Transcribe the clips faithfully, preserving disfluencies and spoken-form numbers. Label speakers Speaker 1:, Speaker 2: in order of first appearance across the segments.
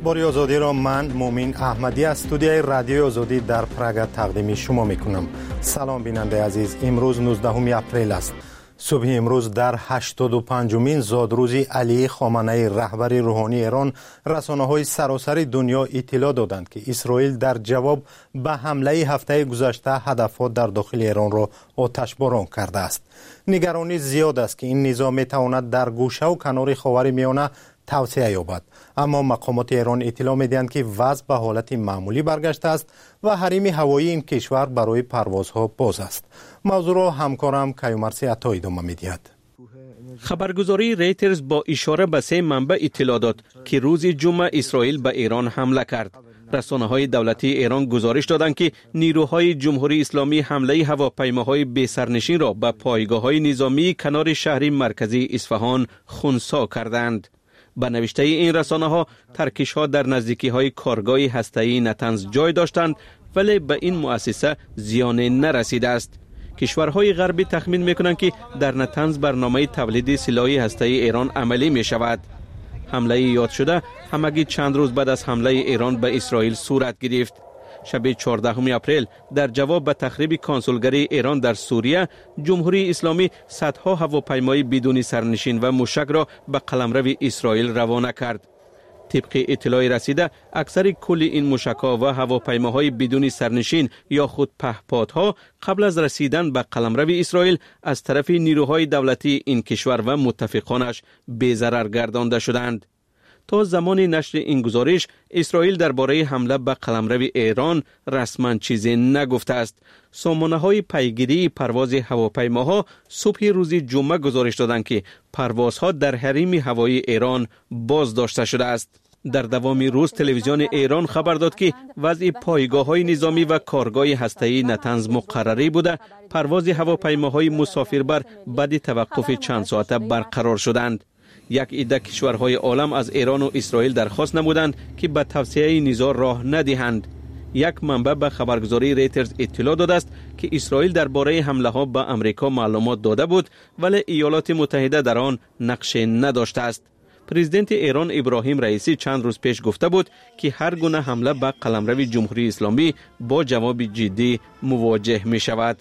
Speaker 1: اخباری آزادی را من مومین احمدی از استودیوی رادیوی آزادی در پراگ تقدیم شما میکنم. سلام بیننده عزیز، امروز نوزدهم اپریل است. صبح امروز در هشتاد و پنجمین زادروزی علی خامنه‌ای رهبر روحانی ایران، رسانه‌های سراسر دنیا اطلاع دادند که اسرائیل در جواب به حمله هفته گذشته هدف‌ها در داخل ایران را آتشباران کرده است. نگرانی زیاد است که این نظام می‌تواند در گوشه و کنار خاورمیانه توسعه یابد، اما مقامات ایران اطلاع می‌دهند که وضع به حالت معمولی برگشته است و حریم هوایی این کشور برای پروازها باز است. موضوع را همکارم کیومرثی عطایی ادامه می‌دهد.
Speaker 2: خبرگزاری ریترز با اشاره به سه منبع اطلاع داد که روز جمعه اسرائیل به ایران حمله کرد. رسانه‌های دولتی ایران گزارش دادند که نیروهای جمهوری اسلامی حمله هواپیماهای بی سرنشین را به پایگاه‌های نظامی کنار شهر مرکزی اصفهان خنثی کردند. به نوشته این رسانه‌ها ترکش‌ها در نزدیکی‌های کارگاه هسته‌ای نتنز جای داشتند، ولی به این مؤسسه زیان نرسیده است. کشورهای غربی تخمین می‌کنند که در نتنز برنامه تولید سلاح هسته‌ای ایران عملی می‌شود. حمله یاد شده همگی چند روز بعد از حمله ایران به اسرائیل صورت گرفت. شب چهاردهم اپریل در جواب به تخریب کنسولگری ایران در سوریه، جمهوری اسلامی صدها هواپیمای بدون سرنشین و موشک را به قلمرو اسرائیل روانه کرد. طبق اطلاع رسیده، اکثر کل این موشک‌ها و هواپیماهای بدون سرنشین یا خود پهپادها قبل از رسیدن به قلمرو اسرائیل از طرف نیروهای دولتی این کشور و متفقانش بی‌ضرر گردانده شدند. تا زمان نشر این گزارش، اسرائیل درباره حمله به قلمرو ایران رسما چیزی نگفته است. سامانه‌های پیگیری پرواز هواپیماها صبح روز جمعه گزارش دادند که پروازها در حریم هوایی ایران باز داشته شده است. در دوام روز تلویزیون ایران خبر داد که وضع پایگاه‌های نظامی و کارگاه هسته‌ای نتنز مقرری بوده، پرواز هواپیماهای مسافربر بعد توقف چند ساعته برقرار شدند. یک عده کشورهای عالم از ایران و اسرائیل درخواست نمودند که به توسعه نزاع راه ندهند. یک منبع به خبرگزاری ریترز اطلاع داده است که اسرائیل درباره حمله ها به امریکا معلومات داده بود، ولی ایالات متحده در آن نقش نداشته است. پرزیدنت ایران ابراهیم رئیسی چند روز پیش گفته بود که هر گونه حمله به قلمرو جمهوری اسلامی با جواب جدی مواجه می شود.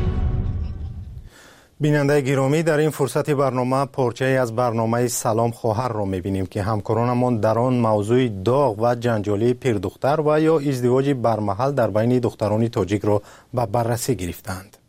Speaker 1: بیننده گرامی، در این فرصت برنامه پارچه از برنامه سلام خواهر را می‌بینیم که همکارانمان در آن موضوع داغ و جنجالی پیردختر و یا ازدواج برمحل در بین دختران تاجیک را به بررسی گرفتند.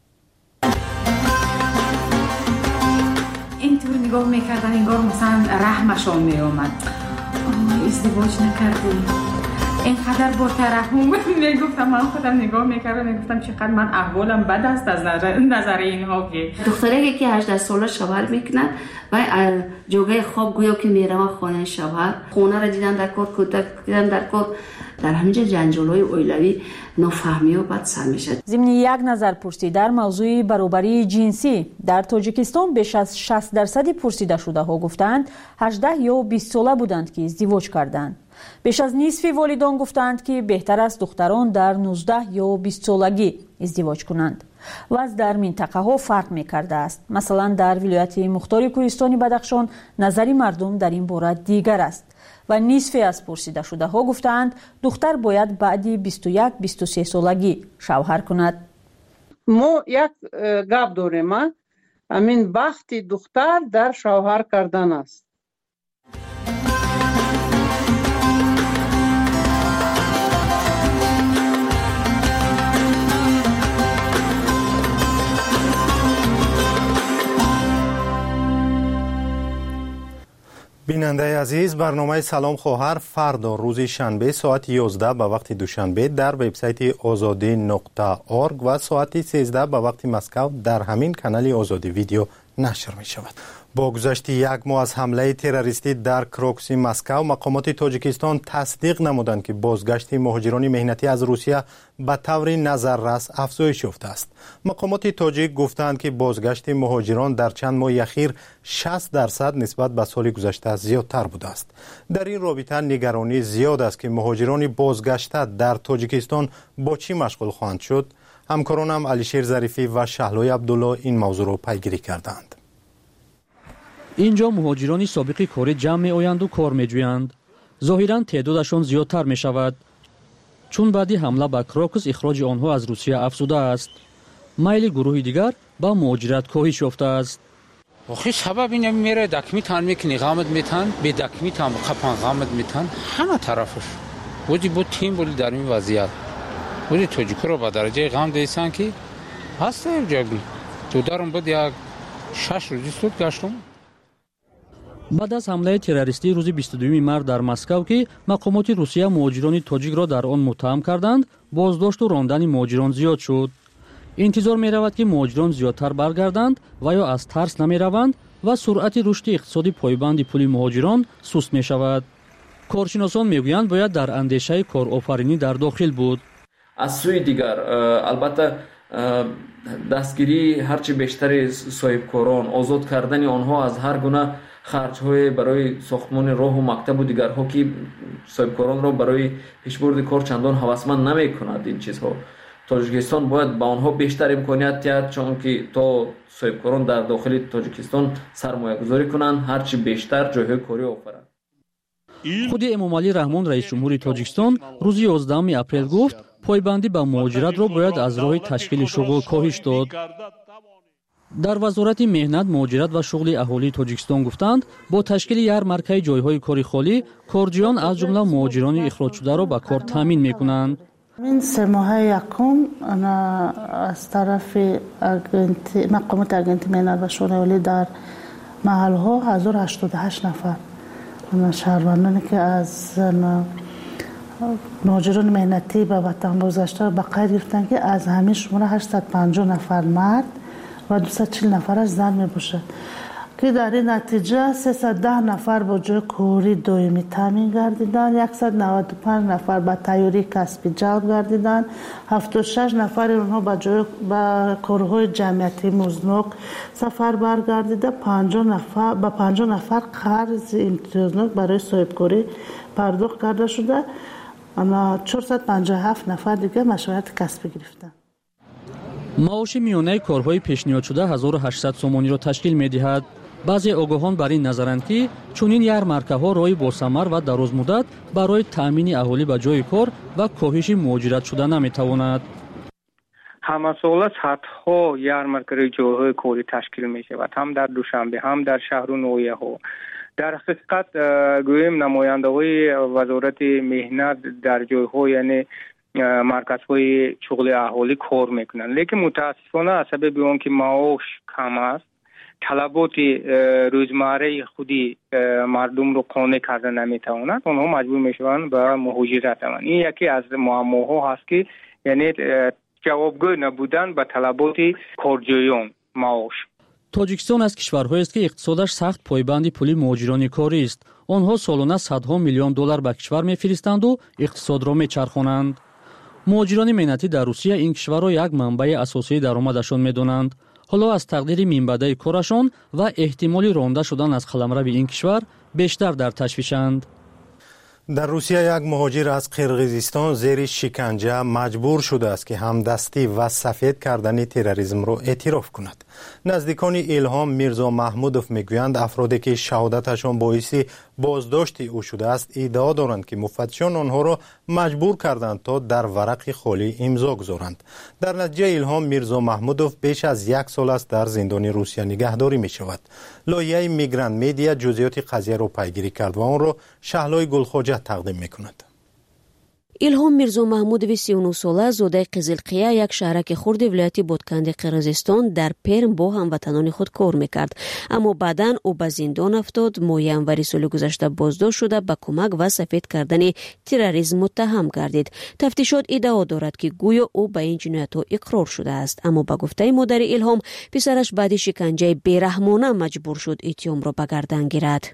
Speaker 3: اینطور نگاه می‌کردن انگار مثلا رحمشان می‌آمد. ازدواج نکردی، اینقدر با ترحم میگفتم. من خودم نگاه میکردم میگفتم چقدر من احوالم بد است از نظر, نظر اینها که
Speaker 4: دختری که هجده ساله شوهر میکنن و جوگه خواب گویا که میرم خانه شوهر، خونه را دیدن در کار، کودک دیدن در کار، در همینجا جنجال‌های اویلوی نافهمی و بد سر میشه.
Speaker 5: ضمن یک نظرپرسی در موضوع برابری جنسی در تاجیکستان بیش از شصت درصد پرسیده شده ها گفتند هجده یا بیست ساله بودند که ازدواج کردند. بیش از نصف والدان گفتند که بهتر است دختران در نوزده یا بیست سالگی ازدواج کنند. وضع در منطقه ها فرق می کرده است. مثلا در ولایت مختار کوهستان بدخشان نظری مردم در این باره دیگر است و نصف از پرسیده شده ها گفتند دختر باید بعد بیست و یک بیست و سه سالگی شوهر کند.
Speaker 6: ما یک گپ داریم، همین بخت دختر در شوهر کردن است.
Speaker 1: بیننده عزیز، برنامه سلام خواهر فردا روز شنبه ساعت یازده به وقت دوشنبه در وبسایت آزادی نقطه اورگ و ساعت سیزده به وقت مسکو در همین کانال آزادی ویدیو نشر می شود. با گذشت یک ماه از حمله تروریستی در کروکسی مسکو، مقامات تاجیکستان تصدیق نمودند که بازگشت مهاجران مهنتی از روسیه به طور نظررس افزایش یافته است. مقامات تاجیک گفتند که بازگشت مهاجران در چند ماه اخیر شصت درصد نسبت به سال گذشته زیادتر بوده است. در این رابطه نگرانی زیاد است که مهاجران بازگشته در تاجیکستان با چی مشغول خواهند شد. همکارانم علیشیر ظریفی و شهلای عبدالله این موضوع را پیگیری کردند.
Speaker 7: اینجا مهاجرانی سابق کار جمع می آیند و کار می جویند. ظاهراً تعدادشان زیادتر می شود. چون بعدی حمله به کراکس اخراج آنها از روسیه افزوده است. میل گروه دیگر با مهاجرت کاهش یافته است.
Speaker 8: آخه سبب اینه میره دکمی تان میکنی غامت میتن به دکمی تام قپان غامت میتن همه طرفش بودی بود تیم بودی در این وضعیت بودی توجیکو رو با درجه غام دیسان که هسته جاگی تو دارم بود یک شش روزی سود گشتم.
Speaker 7: بعد از حمله تروریستی روز بیست و دوم مارس در مسکو که مقامات روسیه مهاجران تاجیک را در آن متهم کردند، بازداشت و راندن مهاجران زیاد شد. انتظار می رود که مهاجران زیادتر برگردند و یا از ترس نمی روند و سرعت رشد اقتصادی پایبند پول مهاجران سست می شود. کارشناسان می گویند باید در اندیشه کارآفرینی در داخل بود.
Speaker 9: از سوی دیگر البته دستگیری هرچی بیشتر صاحبکاران، آزاد کردن آنها از هر گونه خرج‌های برای ساختمان راه و مکتب و دیگرها که صاحبکاران را برای پیشبرد کار چندان هوسمند نمی‌کند. این چیزها تاجیکستان باید با آنها بیشتر امکانیت دهد چون که تا صاحبکاران در داخل تاجیکستان سرمایه گذاری کنند هرچی بیشتر جایهای کاری آفرند.
Speaker 7: خود امامعلی رحمان رئیس جمهوری تاجیکستان روز یازدهم اپریل گفت پایبندی به مهاجرت را باید از راه تشکیل شغل کاهش داد. در وزارت مهنت، مهاجرت و شغل اهالی تاجیکستان گفتند با تشکیل یارمارکای جایهای کاری خالی کارجویان از جمله مهاجران اخراج شده را به کار تامین میکنند.
Speaker 10: این سه ماه یکم انا از طرف مقامات اگنتی مهنت و شغل اهالی در محل ها هزار و هشتاد و هشت نفر شهروندانی که از مهاجران مهنتی به وطن بازگشته به قید گرفتن که از همین شماره هشتصد و پنجاه نفر مرد و دویست و چهل نفرش زن می باشد که در این نتیجه سیصد و ده نفر با جای کاری دائمی تامین گردیدند، صد و نود و پنج نفر با تیاری کسبی جلب گردیدند، هفتاد و شش نفر اونها با جای با کارهای جمعیتی مزنوق سفر برگردیده، پنجاه نفر با پنجاه نفر قرض امتیازناک برای صاحبکاری پرداخت کرده شده، اما چهارصد و پنجاه و هفت نفر دیگه مشورت کسبی گرفتند.
Speaker 7: معاش میانه کارهای پیشنهاد شده هزار و هشتصد سومانی را تشکیل می‌دهد. بعضی آگاهان بر این نظرند که چنین یارمارکه‌ها راهی باثمر و درازمدت برای تامین اهالی به جای کار و کاهش مهاجرت شده نمی‌تواند.
Speaker 11: همه سال صدها یارمارک‌های جایهای کاری تشکیل می‌شود، هم در دوشنبه هم در شهر و نویه‌ها. در حقیقت گویم نماینده‌های وزارت مهنت در جای‌ها یعنی مرکزهای شغل اهالی کار میکنن، لیکن متاسفانه از سبب اون که معاش کم است طلبات روزمره خودی مردم رو قانع کرده نمیتواند، اونها مجبور میشوند به مهاجرت روند. این یکی از معماها هست که یعنی جوابگو نبودن به طلبات کارجویان معاش.
Speaker 7: تاجیکستان از کشورهایی است که اقتصادش سخت پایبند پول مهاجران کاری است. آنها سالانه صدها میلیون دلار به کشور میفرستند و اقتصاد را میچرخانند. مهاجران مهنتی در روسیه این کشور را یک منبع اساسی درآمدشان میدانند. حالا از تقدیر منبع کارشان و احتمال رانده شدن از قلمرو این کشور بیشتر در تشویشند.
Speaker 1: در روسیه یک مهاجر از قرقیزستان زیر شکنجه مجبور شده است که همدستی و سفید کردن تروریسم را اعتراف کند. نزدیکان الهام میرزا محمودوف میگویند افرادی که شهادتشان باعث بازداشت او شده است ادعا دارند که مفتشان آنها را مجبور کردند تا در ورق خالی امضا گذارند. در نتیجه الهام میرزا محمودوف بیش از یک سال است در زندان روسیه نگهداری می شود. لایحه میگرانت میدیا جزئیات قضیه را پیگیری کرد و آن را شهلای گلخواجه تقدیم می کند.
Speaker 12: الهام میرزا محمودوی سی و نه ساله زاده قزلقیه یک شهرک خرد ولایت بادکنی قرقیزستان در پرم با هموطنان خود کار میکرد، اما بعداً او به زندان افتاد. ماه ینوری سال گذشته بازداشت شده به کمک و سفید کردن تروریسم متهم گردید. تفتیشات ادعا دارد که گویا او به این جنایت‌ها اقرار شده است، اما به گفته مادر الهام پسرش بعد شکنجه بیرحمانه مجبور شد اتهام را به گردن گیرد.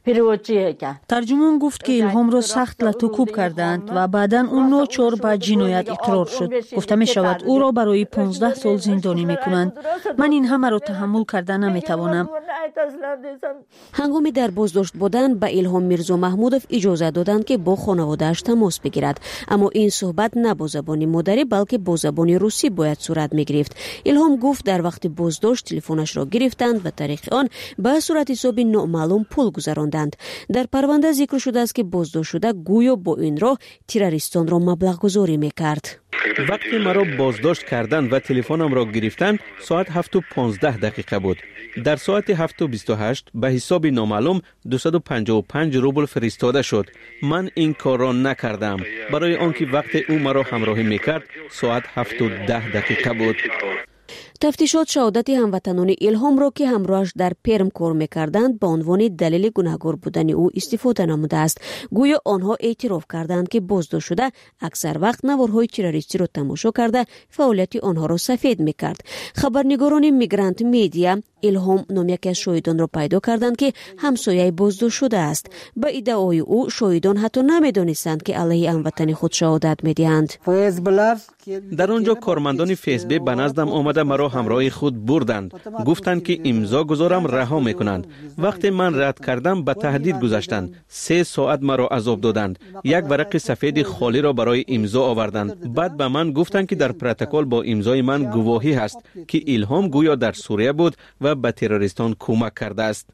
Speaker 5: ترجمان گفت که الهام را سخت لطوکوب کردند و بعداً اون ناچار به جنایت اقرار شد. گفته می شود او را برای پانزده سال زندانی می کنند. من این همه را تحمل کرده نمی توانم.
Speaker 12: ҳангоми дар боздошт будан ба Илҳом Мирзо Маҳмудов иҷоза доданд ки бо хонаводааш тамос бигирад, аммо ин суҳбат на бо забони модарӣ балки бо забони русӣ бояд сурат мегирифт. Илҳом гуфт дар вақти боздошт телефонашро гирифтанд ва тариқи он ба суратҳисоби номаълум пул гузаронданд. дар парванда зикр шудааст ки боздоштшуда гӯё бо ин роҳ террористонро маблағгузорӣ мекард.
Speaker 2: вақти маро боздошт карданд ва телефонамро гирифтанд соат ҳафту понздаҳ дақиқа буд. дар соати ҳафту бисту ҳашт ба ҳисоби номаълум дусаду панҷоҳу панҷ рубл фиристода шуд. ман ин корро накардам, барои он ки вақте ӯ маро ҳамроҳӣ мекард соат ҳафту даҳ дақиқа буд.
Speaker 12: тафтишот шаҳодати ҳамватанони Илҳомро ки ҳамроҳаш дар Перм кор мекарданд ба унвони далели гунаҳгор будани ӯ истифода намудааст. гӯё онҳо эътироф карданд ки боздоштшуда аксар вақт наворҳои террористиро тамошо карда фаъолияти онҳоро сафед мекард. хабарнигорони Мигрант Медиа Илҳом ном яке аз шоҳидонро пайдо карданд ки ҳамсояи боздоштшуда аст. ба иддаои ӯ шоҳидон ҳатто намедонистанд ки алайҳи ҳамватани худ шаҳодат медиҳанд.
Speaker 2: дар он ҷо кормандони ФСБ ба наздам омада маро ҳамроҳи худ бурданд. гуфтанд ки имзо гузорам раҳо мекунанд. вақте ман рад кардам ба таҳдид гузаштанд. се соат маро азоб доданд. як варақи сафеди холиро барои имзо оварданд. баъд ба ман гуфтанд ки дар протокол бо имзои ман гувоҳӣ ҳаст ки Илҳом гӯё дар Сурия буд ва ба террористон кӯмак кардааст.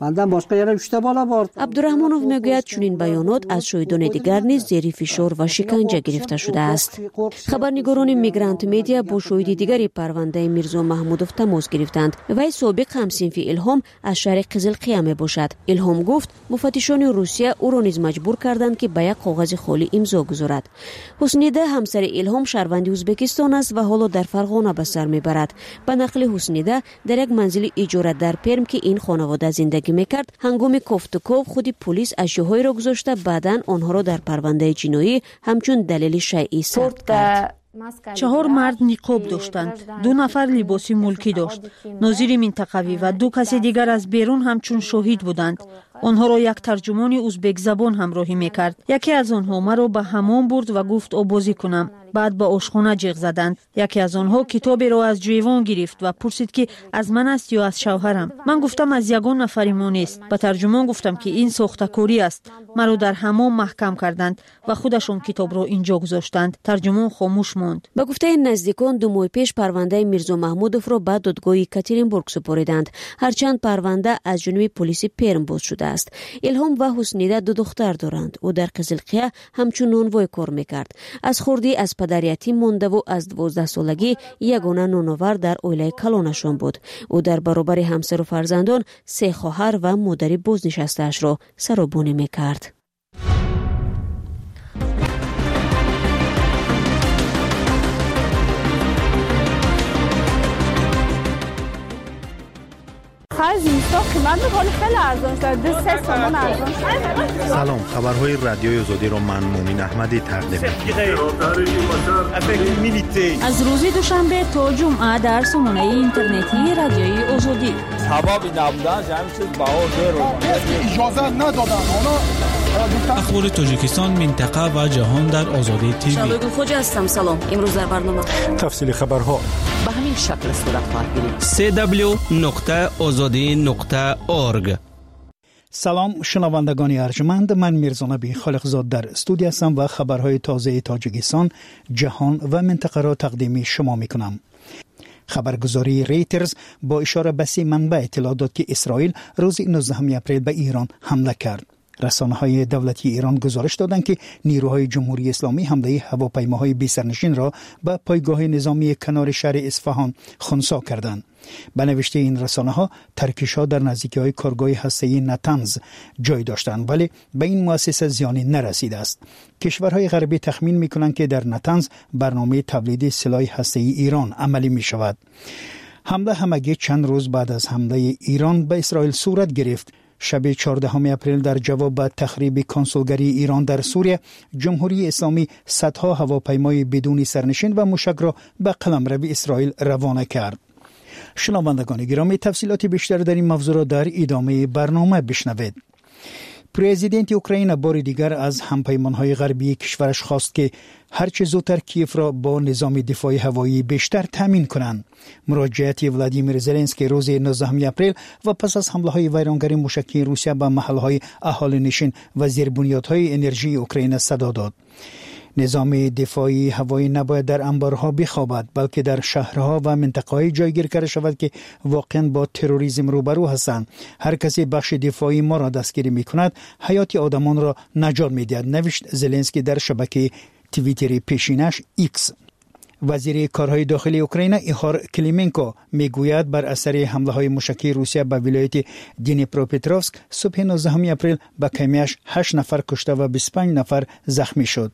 Speaker 12: абдураҳмонов мегӯяд чунин баёнот аз шоҳидони дигар низ зери фишор ва шиканҷа гирифта шудааст. хабарнигорони Мигрант Медиа бо шоҳиди дигари парвандаи Мирзо Маҳмудов тамос гирифтанд. вай собиқ ҳамсинфи Илҳом аз шаҳри Қизилқия мебошад. Илҳом гуфт муфаттишони Русия ӯро низ маҷбур карданд ки ба як коғази холӣ имзо гузорад. Ҳуснида ҳамсари Илҳом шаҳрванди Ӯзбекистон аст ва ҳоло дар Фарғона ба сар мебарад. ба нақли Ҳуснида дар як манзили иҷора дар Перм ки ин хонавода зиндагӣ мекард, ҳангоми кофтуков худи полис ашёҳоеро гузошта баъдан онҳоро дар парвандаи ҷиноӣ ҳамчун далели шайъӣ сабт кард.
Speaker 5: чаҳор мард ниқоб доштанд, ду нафар либоси мулкӣ дошт. нозири минтақавӣ ва ду каси дигар аз берун ҳамчун шоҳид буданд. онҳоро як тарҷумони ӯзбекзабон ҳамроҳӣ мекард. яке аз онҳо маро ба ҳаммом бурд ва гуфт обозӣ кунам. баъд ба ошхона ҷиғ заданд. яке аз онҳо китоберо аз ҷӯевон гирифт ва пурсид ки аз ман аст ё аз шавҳарам. ман гуфтам аз ягон нафари мо нест. ба тарҷумон гуфтам ки ин сохтакорӣ аст. маро дар ҳаммом маҳкам карданд ва худашон китобро инҷо гузоштанд. тарҷумон хомӯш монд.
Speaker 12: ба гуфтаи наздикон ду моҳи пеш парвандаи Мирзо Маҳмудовро ба додгоҳи Екатеринбург супориданд. ҳарчанд парванда аз ҷониби полиси Перм боз шудааст. Илҳом ва Ҳуснида ду духтар доранд. ӯ дар Қизилқия ҳамчун нонвой кор мекард. аз хурдӣ аз падар ятим мондаву аз дувоздаҳсолагӣ ягона ноновар дар оилаи калонашон буд. ӯ дар баробари ҳамсару фарзандон се хоҳар ва модари бознишастаашро саробонӣ мекард.
Speaker 1: سلام، خبرهای رادیوی آزادی را من مومن احمدی تقدیم می‌کنم.
Speaker 5: از روز دوشنبه تا جمعه در سامانه اینترنتی رادیوی آزادی.
Speaker 13: سبب نبودن جمع چیز بهادر رو اجازه ندادن.
Speaker 14: اخبار تاجیکستان، منطقه و جهان در آزادی تیوی.
Speaker 12: شبگیر خوج هستم. سلام. امروز در برنامه
Speaker 1: تفصیل خبرها
Speaker 12: به همین شکل صورت خواهد گرفت.
Speaker 2: سه دبلیو نقطه آزادی نقطه اورگ.
Speaker 15: سلام شنوندگان ارجمند، من میرزانبی خالقزاد در استودیو هستم و خبرهای تازه تاجیکستان، جهان و منطقه را تقدیم شما میکنم. خبرگزاری ریترز با اشاره به سه منبع اطلاع داد که اسرائیل روز نوزدهم اپریل به ایران حمله کرد. رسانه‌های دولتی ایران گزارش دادند که نیروهای جمهوری اسلامی حمله هواپیماهای بی سرنشین را به پایگاه نظامی کنار شهر اصفهان خنثی کردند. به نوشته این رسانه‌ها ترکش‌ها در نزدیکی‌های کارگاه هسته‌ای نتنز جای داشتند ولی به این مؤسسه زیانی نرسیده است. کشورهای غربی تخمین می‌کنند که در نتنز برنامه تولید سلاح هسته‌ای ایران عملی می‌شود. حمله همگی چند روز بعد از حمله ایران به اسرائیل صورت گرفت. شب چهاردهم اپریل در جواب به تخریب کنسولگری ایران در سوریه، جمهوری اسلامی صدها هواپیمای بدون سرنشین و موشک را به قلمرو اسرائیل روانه کرد. شنوندگان گرامی، تفصیلات بیشتر در این موضوع را در ادامه برنامه بشنوید. پرزیدنت اوکراین بار دیگر از همپیمانهای غربی کشورش خواست که هرچه زودتر کیف را با نظام دفاعی هوایی بیشتر تامین کنند. مراجعت ولادیمیر زلنسکی روز نوزدهم اپریل و پس از حمله های ویرانگری موشکی روسیه به محلهای اهالی نشین و زیربنیادهای انرژی اوکراین صدا داد. نظام دفاعی هوایی نباید در انبارها بخوابد، بلکه در شهرها و منطقه‌های جایگیر کرده شود که واقعا با تروریسم روبرو هستند. هر کسی بخش دفاعی ما را دستگیری می‌کند، حیات آدمان را نجات می‌دهد، نوشت زلنسکی در شبکه توییتری پیشینش ایکس. وزیر کارهای داخلی اوکراین ایهار کلیمنکو میگوید بر اثر حمله‌های موشکی روسیه به ولایت دنیپروپتروفسک صبح نوزدهم اپریل به کمیش هشت نفر کشته و بیست و پنج نفر زخمی شد.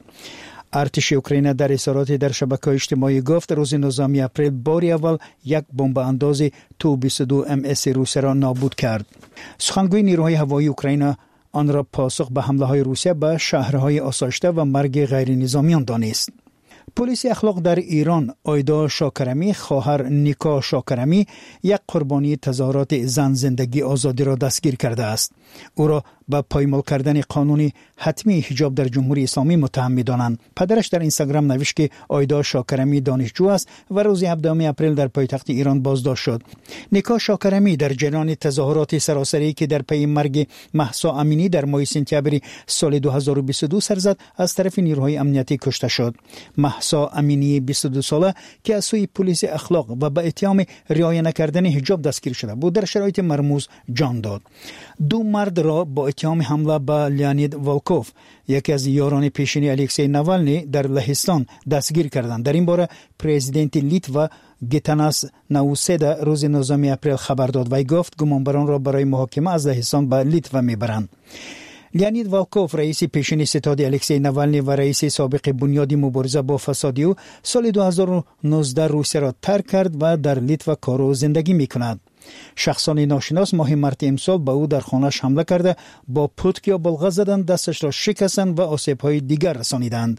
Speaker 15: ارتش اوکراین در اظهارات در شبکه‌های اجتماعی گفت روز نوزدهم اپریل بار اول یک بمب انداز تو بیست و دو ام اس روسیه را نابود کرد. سخنگوی نیروهای هوایی اوکراین آن را پاسخ به حمله‌های روسیه به شهرهای آسایشته و مرگ غیر نظامیان دانست. پلیس اخلاق در ایران آیدا شاکرمی خواهر نیکا شاکرمی یک قربانی تظاهرات زن زندگی آزادی را دستگیر کرده است. او را به پایمال کردن قانونی حتمی حجاب در جمهوری اسلامی متهم می‌دانند. پدرش در اینستاگرام نوشت که آیدا شاکرمی دانشجو است و روز هفدهم اپریل در پایتخت ایران بازداشت شد. نیکا شاکرمی در جریان تظاهرات سراسری که در پی مرگ مهسا امینی در ماه سپتامبر سال دو هزار و بیست و دو سر زد از طرف نیروهای امنیتی کشته شد. مهسا امینی بیست و دو ساله که از سوی پلیس اخلاق و به اتهام رعایت نکردن حجاب دستگیر شده بود در شرایط مرموز جان داد. دو مرد را با اتهام حمله به لیانید والکوف یکی از یاران پیشین الکسی ناوالنی در لهستان دستگیر کردند. در این باره پرزیدنت لیتوا گیتاناس ناوسیدا روز نوزدهم اپریل خبر داد و گفت گمانبران را برای محاکمه از لهستان به لیتوا میبرند. لیانید والکوف رئیس پیشین ستاد الکسی ناوالنی و رئیس سابق بنیاد مبارزه با فساد او سال دو هزار و نوزده روسیه را ترک کرد و در لیتوا کار و زندگی میکند. شخصان ناشناس ماه مارت امسال به او در خانه‌اش حمله کرده با پتک یا بلغه زدند، دستش را شکستند و آسیب‌های دیگر رسانیدند.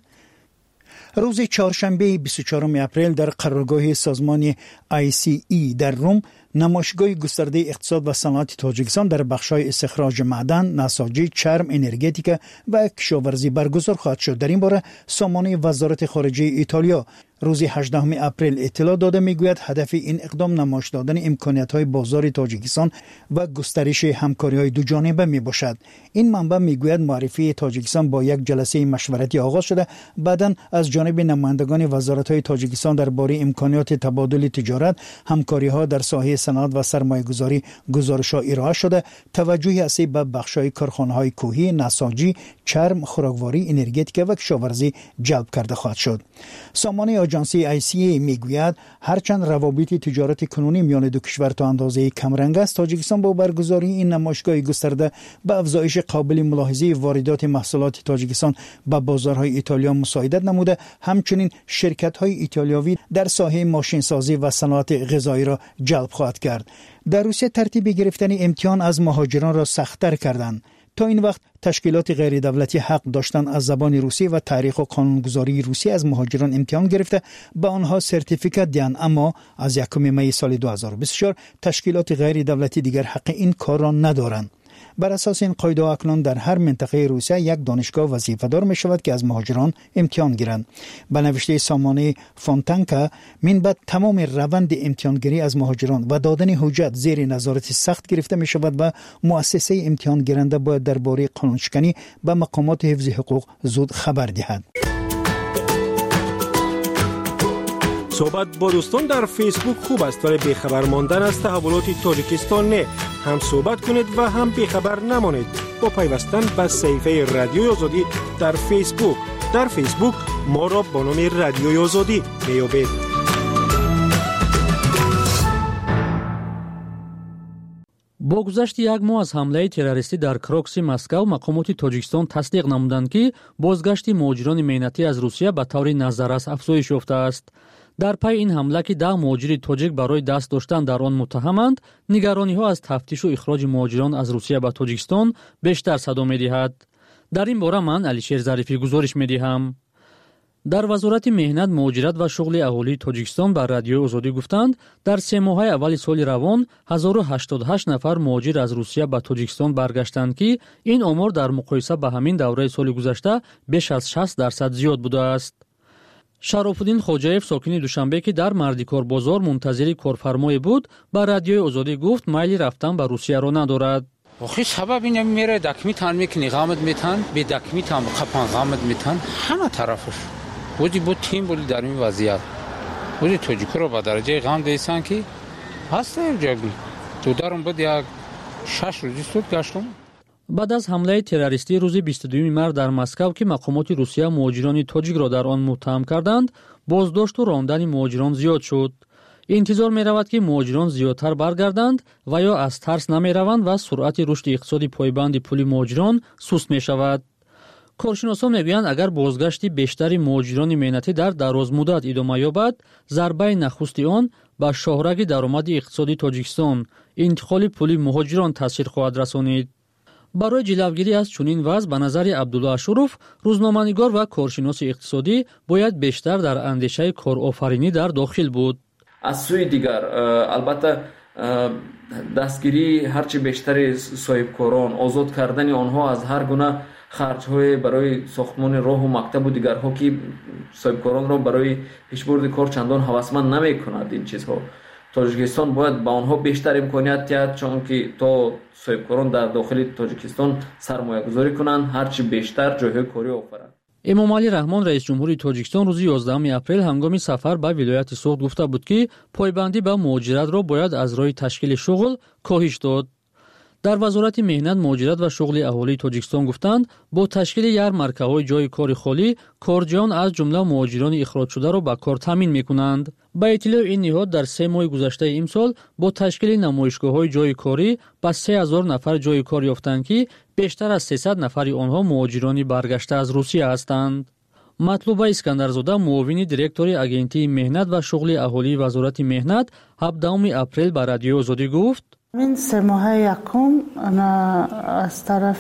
Speaker 15: روز چهارشنبه بیست و چهارم اپریل در قرارگاه سازمان آی سی ای در روم نمایشگاه گسترده اقتصاد و صنعت تاجیکستان در بخش‌های استخراج معدن، نساجی، چرم، انرژتیک و کشاورزی برگزار خواهد شد. در این باره سامانه وزارت خارجه ایتالیا روز هجدهم اپریل اطلاع داده میگوید هدف این اقدام نمایش دادن امکانیت‌های بازار تاجیکستان و گسترش همکاری‌های دو جانبه میباشد. این منبع میگوید معرفی تاجیکستان با یک جلسه مشورتی آغاز شده، بعداً از جانب نمایندگان وزارت‌های تاجیکستان درباره امکانات تبادل تجارت، همکاری‌ها در ساحه صنعت و سرمایه‌گذاری گزارش‌ها ارائه شده. توجه اصلی به بخش‌های کارخانه‌های کوهی، نساجی، چرم، خوراکواری، انرژتیک و کشاورزی جلب کرده خواهد شد. سامانه آژانسی آی سی ای میگوید هرچند روابط تجارت کنونی میان دو کشور تا اندازه کمرنگ است، تاجیکستان با برگزاری این نمایشگاه گسترده به افزایش قابل ملاحظه واردات محصولات تاجیکستان به بازارهای ایتالیا مساعدت نموده. همچنین شرکت‌های ایتالیایی در ساحه ماشینسازی و صنعت غذایی را جلب خواهد کرد. در روسیه ترتیب گرفتن امتحان از مهاجران را سخت‌تر کردند. تا این وقت تشکیلات غیر دولتی حق داشتن از زبان روسی و تاریخ و قانونگذاری روسی از مهاجران امتحان گرفته به آنها سرتیفیکات دهند، اما از یکم می سال دو هزار و بیست و چهار تشکیلات غیر دولتی دیگر حق این کار را ندارند. بر اساس این قاعده اکنون در هر منطقه روسیه یک دانشگاه وظیفه‌دار می شود که از مهاجران امتحان گیرند. به نوشته سامانه فونتانکا من بعد تمام روند امتحانگیری از مهاجران و دادن حجت زیر نظارت سخت گرفته می شود و مؤسسه امتحان گیرنده باید درباره قانونشکنی به مقامات حفظ حقوق زود خبر دهد.
Speaker 16: صحبت با دوستان در فیسبوک خوب است، ولی بیخبر ماندن از تحولات تاجیکستان نه. هم صحبت کنید و هم بیخبر نمانید با پیوستن به صفحه رادیوی آزادی در فیسبوک. در فیسبوک ما را با نام رادیوی آزادی میابید.
Speaker 7: با گذشت یک ماه از حمله تروریستی در کروکسی مسکو، مقامات تاجیکستان تصدیق نمودند که بازگشت مهاجران مهنتی از روسیه به طور نظررس افزایش یافته است. در پی این حمله که ده مهاجر تاجیک برای دست داشتن در آن متهمند، نگرانی‌ها از تفتیش و اخراج مهاجران از روسیه به تاجیکستان بیشتر صدا می‌دهد. در این باره من علیشیر ظریفی گزارش می‌دهم. дар вазорати меҳнат муҳоҷират ва шуғли аҳолии тоҷикистон ба радиои озодӣ гуфтанд, дар се моҳаи аввали соли равон ҳазору ҳаштоду ҳашт нафар муҳоҷир аз Русия ба Тоҷикистон баргаштанд, ки ин омор дар муқоиса ба ҳамин давраи соли гузашта беш аз шаст дарсад зиёд будааст. Шарофуддин Хоҷаев, сокини Душанбе, ки дар Мардикор бозор мунтазири корфармое буд, ба радиои озодӣ гуфт майли рафтан ба Русияро надорад.
Speaker 8: охи сабаб ин мере дакмитан мекни ғамат метан бе дакмитан қапан ғамат метан ҳама тарафаш буди бу тим були дар ин вазият буди тоҷикро ба дараҷаи ғам десан ки ҳаста ҷаби дударум буд як шаш рӯзи суд гаштум.
Speaker 7: баъд аз ҳамлаи террористӣ рӯзи бисту дуюми март дар Москав, ки мақомоти Русия муҳоҷирони тоҷикро дар он муттаҳам карданд, боздошту рондани муҳоҷирон зиёд шуд. интизор меравад, ки муҳоҷирон зиёдтар баргарданд ва ё аз тарс намераванд ва суръати рушди иқтисоди пойбанди пули муҳоҷирон суст мешавад. коршиносон мегӯянд, агар бозгашти бештари муҳоҷирони меҳнатӣ дар дарозмуддат идома ёбад, зарбаи нахусти он ба шоҳраги даромади иқтисоди Тоҷикистон, интиқоли пули муҳоҷирон таъсир хоҳад расонид. барои ҷилавгирӣ аз чунин вазъ ба назари Абдулло Ашуров, рӯзноманигор ва коршиноси иқтисодӣ, бояд бештар дар андешаи корофаринӣ дар дохил буд.
Speaker 9: аз сӯи дигар албатта дастгирии ҳарчи бештари соҳибкорон, озод кардани онҳо аз ҳар гуна харҷҳое барои сохтмони роҳу мактабу дигарҳо, ки соҳибкоронро барои пешбурди кор чандон ҳавасманд намекунад. ин чизҳо Тоҷикистон бояд ба онҳо бештар имконият диҳад, чунки то соҳибкорон дар дохили Тоҷикистон сармоягузорӣ кунанд, ҳарчи бештар ҷойҳои корӣ офаранд.
Speaker 7: эмомалӣ раҳмон, раис ҷумҳури Тоҷикистон, рӯзи ёздаҳуми апрел ҳангоми сафар ба вилояти Суғд гуфта буд, ки пойбандӣ ба муҳоҷиратро бояд аз роҳи ташкили шуғл коҳиш дод. дар вазорати меҳнат, муҳоҷират ва шуғли аҳолии Тоҷикистон гуфтанд, бо ташкили ярмаркаҳои ҷойи кори холӣ, корҷоён аз ҷумла муҳоҷирони ихроҷшударо ба кор таъмин мекунанд. ба иттилои ин ниҳод, дар се моҳи гузаштаи имсол бо ташкили намоишгоҳҳои ҷойи корӣ ба се ҳазор нафар ҷойи кор ёфтанд, ки бештар аз сесад нафари онҳо муҳоҷирони баргашта аз Русия ҳастанд. матлуба Искандарзода, муовини директори агентии меҳнат ва шуғли аҳолии вазорати меҳнат, ҳабдуюми апрел ба радиои озодӣ гуфт:
Speaker 10: این سه ماه یکم از طرف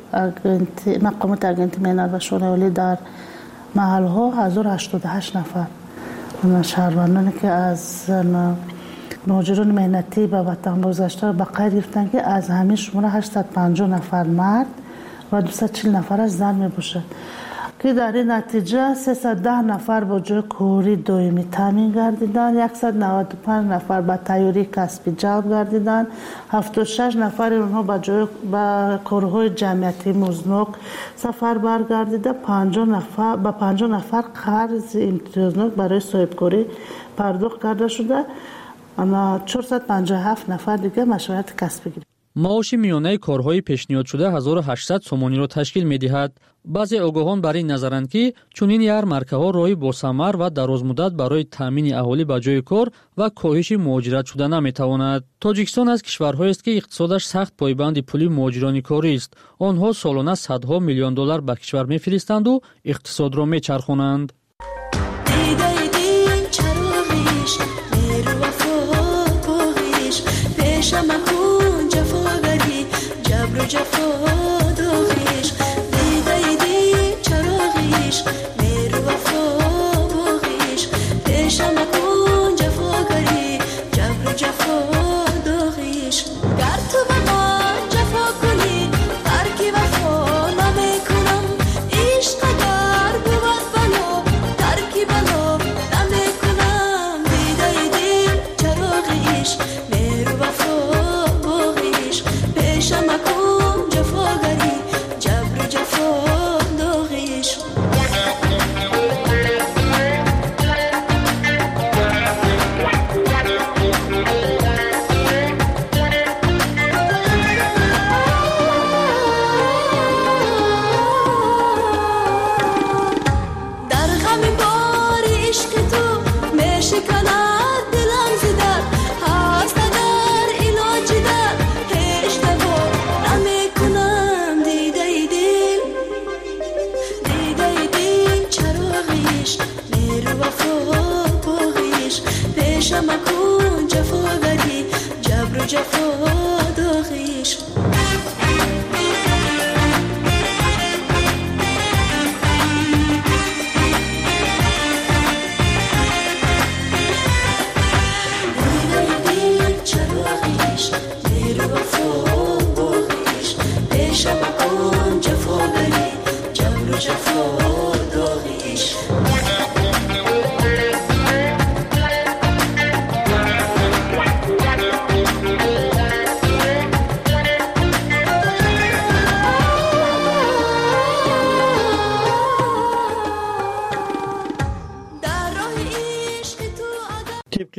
Speaker 10: مقامات اگنتی مهنت و شغل اهالی در محل ها هزار و هشتاد و هشت نفر شهروندانی که از مهاجران مهنتی به وطن بازگشته به قید گرفتن که از همین شماره هشتصد و پنجاه نفر مرد و دویست و چهل نفر زن می باشد، که در این نتیجه سیصد و ده نفر با جای کاری دائمی تامین گردیدند، صد و نود و پنج نفر با تیاری کسبی جلب گردیدند، هفتاد و شش نفر اونها با جای با کارهای جمعیتی مزنوک سفر برگردیده، پنجاه نفر با پنجاه نفر قرض امتیازناک برای صاحبکاری پرداخت کرده شده، اما چهارصد و پنجاه و هفت نفر دیگه مشورت کسبی گرفت.
Speaker 7: маоши миёнаи корҳои пешниҳодшуда ҳазору ҳаштсад сомониро ташкил медиҳад. баъзе огоҳон бар ин назаранд, ки чунин ярмаркаҳо роҳи босамар ва дарозмуддат барои таъмини аҳолӣ ба ҷойи кор ва коҳиши муҳоҷират шуда наметавонад. Тоҷикистон аз кишварҳоест, ки иқтисодаш сахт пойбанди пули муҳоҷирони корист. онҳо солона садҳо миллион доллар ба кишвар мефиристанду иқтисодро мечархонанд.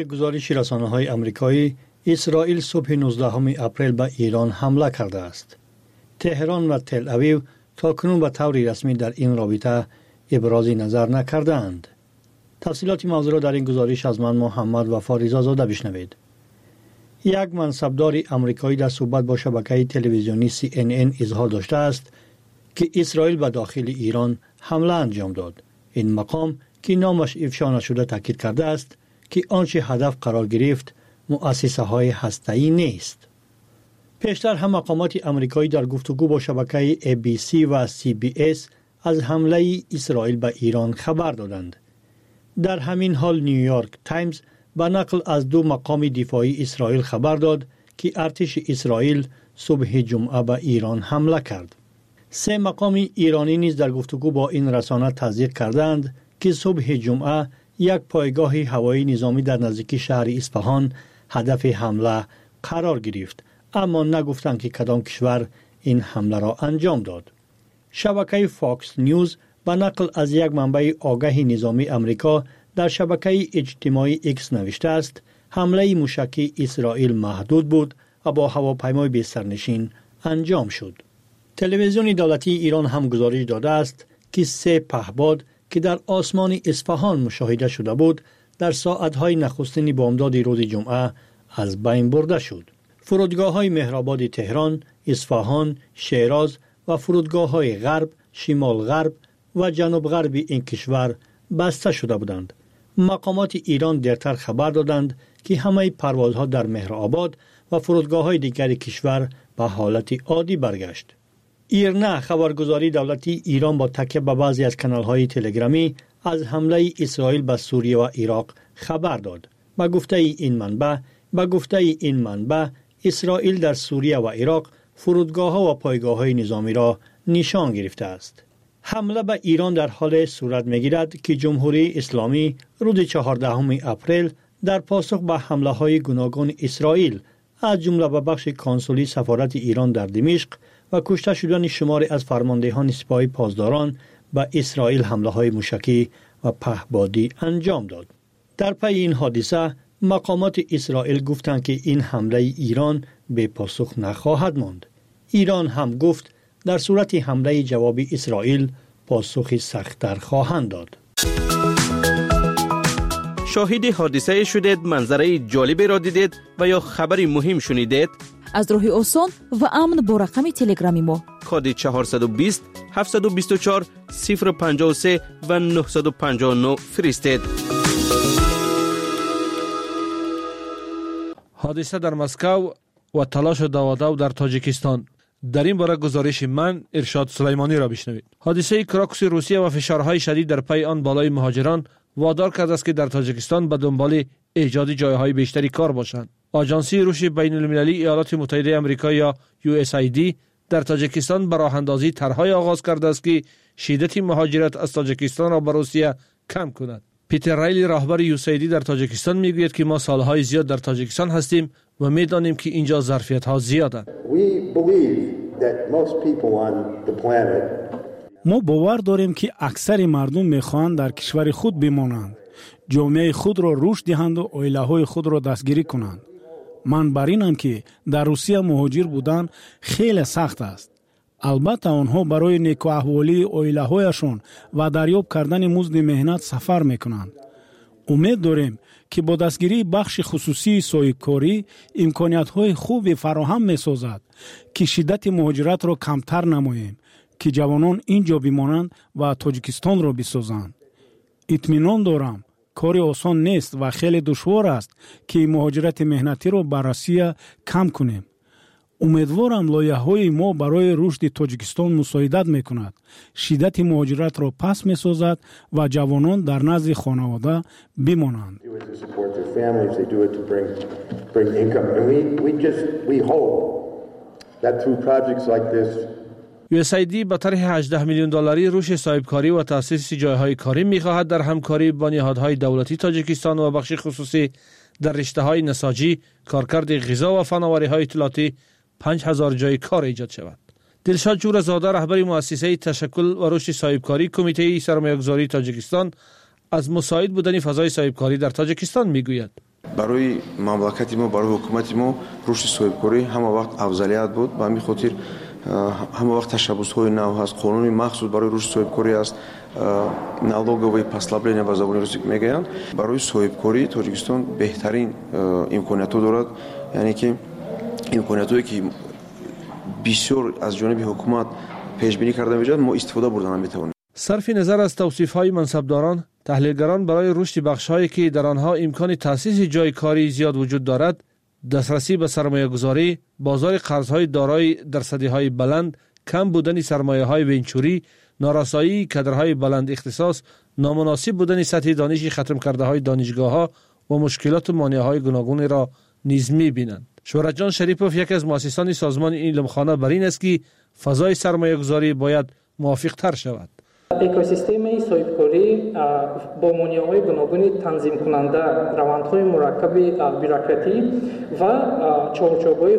Speaker 17: طبق گزارش رسانه‌های آمریکایی، اسرائیل صبح نوزدهم اپریل به ایران حمله کرده است. تهران و تل اویو تاکنون به طور رسمی در این رابطه ابراز نظر نکردند. تفصیلات موضوع را در این گزارش از من محمد وفا رضازاده بشنوید. یک منصبدار آمریکایی در صحبت با شبکه تلویزیونی سی ان ان اظهار داشته است که اسرائیل به داخل ایران حمله انجام داد. این مقام که نامش افشا نشده تاکید کرده است که آنچه هدف قرار گرفت مؤسسه های هسته‌ای نیست. پیشتر هم مقامات آمریکایی در گفتگو با شبکه ای بی سی و سی بی اس از حمله اسرائیل به ایران خبر دادند. در همین حال نیویورک تایمز به نقل از دو مقام دفاعی اسرائیل خبر داد که ارتش اسرائیل صبح جمعه به ایران حمله کرد. سه مقام ایرانی نیز در گفتگو با این رسانه تصدیق کردند که صبح جمعه یک پایگاه هوایی نظامی در نزدیکی شهر اصفهان هدف حمله قرار گرفت، اما نگفتند که کدام کشور این حمله را انجام داد. شبکه فاکس نیوز به نقل از یک منبع آگاه نظامی آمریکا در شبکه اجتماعی ایکس نوشته است حمله موشکی اسرائیل محدود بود و با هواپیمای بی سرنشین انجام شد. تلویزیون دولتی ایران هم گزارش داده است که سه پهپاد که در آسمان اصفهان مشاهده شده بود در ساعتهای نخستین بامداد روز جمعه از بین برده شد. فرودگاه‌های مهرآباد تهران، اصفهان، شیراز و فرودگاه‌های غرب، شمال غرب و جنوب غرب این کشور بسته شده بودند. مقامات ایران دیرتر خبر دادند که همه پروازها در مهرآباد و فرودگاه‌های دیگر کشور به حالت عادی برگشت. ایرنا خبرگزاری دولتی ایران با تکیه به بعضی از کانال‌های تلگرامی از حمله اسرائیل به سوریه و عراق خبر داد. با گفته این منبع، با گفته این منبع اسرائیل در سوریه و عراق فرودگاه‌ها و پایگاه‌های نظامی را نشان گرفته است. حمله به ایران در حال صورت می‌گیرد که جمهوری اسلامی روز چهاردهم اپریل در پاسخ به حمله‌های گوناگون اسرائیل از جمله به بخش کنسولی سفارت ایران در دمشق و کشته شدن شماری از فرماندهان سپاه پاسداران به اسرائیل حمله‌های موشکی و پهپادی انجام داد. در پی این حادثه مقامات اسرائیل گفتند که این حمله ایران به پاسخ نخواهد ماند. ایران هم گفت در صورت حمله جوابی اسرائیل پاسخی سخت‌تر خواهند داد.
Speaker 2: شاهد حادثه شدید، منظره جالبی را دیدید و یا خبری مهم شنیدید؟
Speaker 18: از راه آسان و امن با رقم تلگرامی ما
Speaker 2: کد چهارصد و بیست هفتصد و بیست و چهار صفر پنجاه و سه و نهصد و پنجاه و نه فرستید.
Speaker 19: حادثه در مسکو و تلاش دوادو در تاجیکستان. در این باره گزارش من ارشاد سلیمانی را بشنوید. حادثه کراکس روسیه و فشارهای شدید در پی آن بالای مهاجران وادار کرده است که در تاجیکستان به دنبال ایجاد جایهای بیشتری کار باشند. آژانسی روش بین المللی ایالات متحده آمریکا یا یو اس ای دی در تاجیکستان به راه اندازی طرح‌های آغاز کرده است که شدت مهاجرت از تاجیکستان را به روسیه کم کند. پیتر ریلی رهبر یو اس ای دی در تاجیکستان میگوید که ما سالهای زیاد در تاجیکستان هستیم و میدانیم که اینجا ظرفیت‌ها زیادند.
Speaker 20: ما باور داریم که اکثر مردم میخواهند در کشور خود بمانند، جامعه خود را رشد دهند و عائله‌های خود را دستگیری کنند. من بر اینم که در روسیه مهاجر بودن خیلی سخت است. البته آنها برای نیک احوالی عائله‌هایشان و دریافت کردن مزد مهنت سفر میکنند. امید داریم که با دستگیری بخش خصوصی صاحبکاری امکانیت‌های خوبی فراهم می‌سازد که شدت مهاجرت را کمتر نماییم که جوانان اینجا بمانند و تاجیکستان را بسازند. اطمینان دارم کاری آسان نیست و خیلی دشوار است که مهاجرت مهنتی را بر روسیه کم کنیم. امیدوارم لایحه‌های ما برای رشد تاجیکستان مساعدت می‌کند، شدت مهاجرت را پس می‌سازد و جوانان در نزد خانواده بمانند.
Speaker 19: یو اس ای دی با طرح هجده میلیون دلاری روش صاحبکاری و تأسیس جایهای کاری می‌خواهد در همکاری با نهادهای دولتی تاجیکستان و بخش خصوصی در رشته‌های نساجی، کارکرد غذا و فناوری‌های اطلاعاتی پنج هزار جای کار ایجاد شود. دلشاد جورزاده رهبر مؤسسه تشکل و رشد صاحبکاری کمیته سرمایه‌گذاری تاجیکستان از مساعد بودن فضای صاحبکاری در تاجیکستان میگوید.
Speaker 21: برای مملکت ما، برای حکومت ما رشد صاحبکاری همه وقت افضلیت بود. به همین خاطر همه وقت تشبس‌های نو هست، قانون مخصوص برای رشد صاحبکاری است، налоговые послабления و زبان روسی میگن. برای صاحبکاری تاجیکستان بهترین امکانات دارد، یعنی که امکاناتی که بسیار از جانب حکومت پیش بینی کرده میشد ما استفاده بردن میتوانیم.
Speaker 19: صرف نظر از توصیف‌های منصبداران، تحلیلگران برای رشد بخش‌هایی که در آنها امکان تأسیس جای کاری زیاد وجود دارد، دسترسی به سرمایه‌گذاری، بازار قرض‌های دارای درصدی‌های بلند، کم بودن سرمایه‌های ونچوری، نارسایی کادرهای بلند اختصاص، نامناسب بودن سطح دانش ختم کرده‌های دانشگاه‌ها و مشکلات و مانع‌های گوناگون را نیز می‌بینند. شهرت جان شریپوف یکی از مؤسسان سازمان علمخانه بر این است که فضای سرمایه‌گذاری باید موافق‌تر شود.
Speaker 22: اکوسیستم صاحبکاری با مانع‌های گوناگون تنظیم کننده، روندهای مرکب بیروکراتی و چارچوب‌های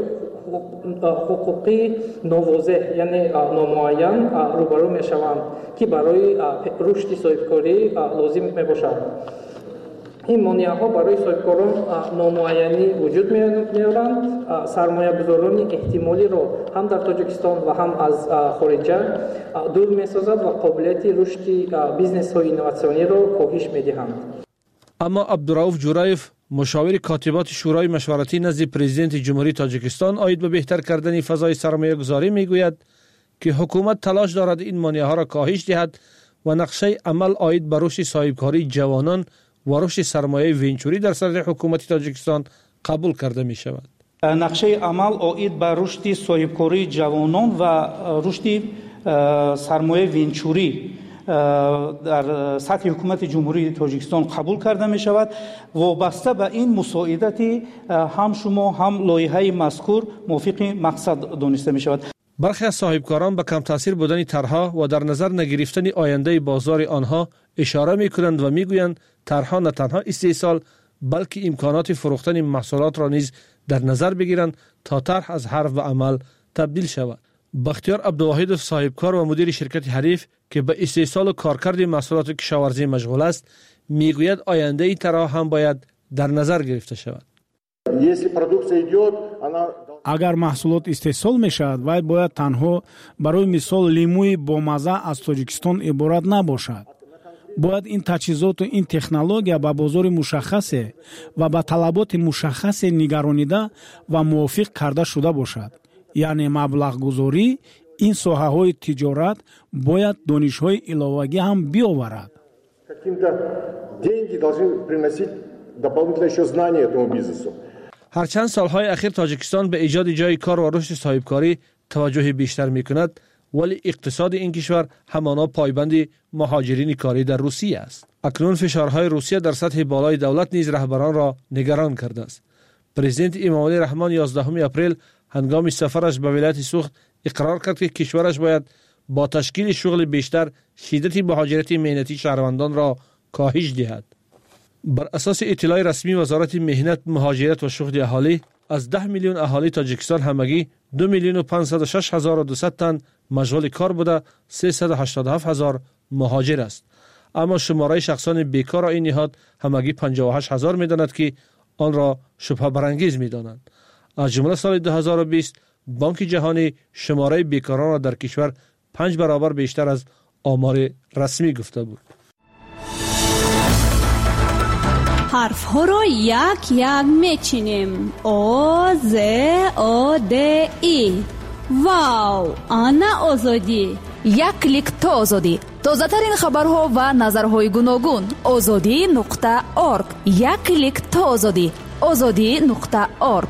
Speaker 22: حقوقی نوواضح یعنی نامعین روبرو می‌شوند که برای رشد صاحبکاری لازم می‌باشد. این مانع‌ها برای صاحبکاران نامعینی وجود می‌آورند. سرمایه‌گذاران احتمالی را هم در تاجیکستان و هم از خارج دور می‌سازد و قابلیت رشد بیزنس‌های اینوواسیونی را کاهش می‌دهند.
Speaker 19: اما عبدالرؤوف جورایف، مشاور کاتبات شورای مشورتی نزد پرزیدنت جمهوری تاجیکستان عاید به بهتر کردن فضای سرمایه‌گذاری میگوید که حکومت تلاش دارد این مانع‌ها را کاهش دهد و نقشه عمل عاید به رشد صاحبکاری جوانان و رشد سرمایه ونچوری در سطح حکومت تاجیکستان قبول کرده می شود.
Speaker 23: نقشه عمل عاید به رشد صاحبکاری جوانان و رشد سرمایه ونچوری در سطح حکومت جمهوری تاجیکستان قبول کرده می شود. وابسته به این مساعدت هم شما هم لایحه مذکور موافق مقصد دانسته می شود.
Speaker 19: برخی از صاحبکاران به کم تاثیر بودن طرحها و در نظر نگرفتن آینده بازار آنها اشاره می کنند و می گویند طرحها نه تنها استحصال بلکه امکانات فروختن محصولات را نیز در نظر بگیرند تا طرح از حرف و عمل تبدیل شود. بختیار عبدالواحد صاحبکار و مدیر شرکت حریف که به استحصال و کارکرد محصولات کشاورزی مشغول است میگوید آینده این طرح هم باید در نظر گرفته شود.
Speaker 20: اگر محصولات استحصال می شود و باید تنها برای مثال لیموی با مزه از تاجیکستان عبارت نباشد. باید این تجهیزات و این تکنولوژیا به بازار مشخص و به طلبات مشخص نگرانیده و موافق کرده شده باشد. یعنی مبلغ گذاری این ساحه های تجارت باید دانش های علاوه‌ای هم بیاورد.
Speaker 19: هر چند سالهای اخیر تاجیکستان به ایجاد جای کار و رشد صاحبکاری توجه بیشتر می کند، ولی اقتصاد این کشور همانا پایبند مهاجرین کاری در روسیه است. اکنون فشارهای روسیه در سطح بالای دولت نیز رهبران را نگران کرده است. پرزیدنت امامعلی رحمان یازدهم اپریل هنگام سفرش به ولایت سوخت اقرار کرد که کشورش باید با تشکیل شغل بیشتر شدت مهاجرت مهنتی شهروندان را کاهش دهد. بر اساس اطلاع رسمی وزارت مهنت، مهاجرت و شغل اهالی، از ده میلیون اهالی تاجیکستان همگی دو میلیون و پانصد و شش هزار و دویست تن مشغول کار بوده، سیصد و هشتاد و هفت هزار مهاجر است. اما شماره شخصان بیکار این نهاد همگی پنجاه و هشت هزار می‌داند که آن را شبهه برانگیز می‌دانند. از جمله سال دو هزار و بیست بانک جهانی شماره بیکاران را در کشور پنج برابر بیشتر از آمار رسمی گفته بود.
Speaker 24: حرف ها را یک یک میچینیم. او ز او د ای. واو، آنا آزادی.
Speaker 18: یک کلیک تا آزادی. تازه ترین خبرها و نظرهای گوناگون. آزادی نقطه ارگ. یک کلیک تا آزادی. آزادی نقطه ارگ.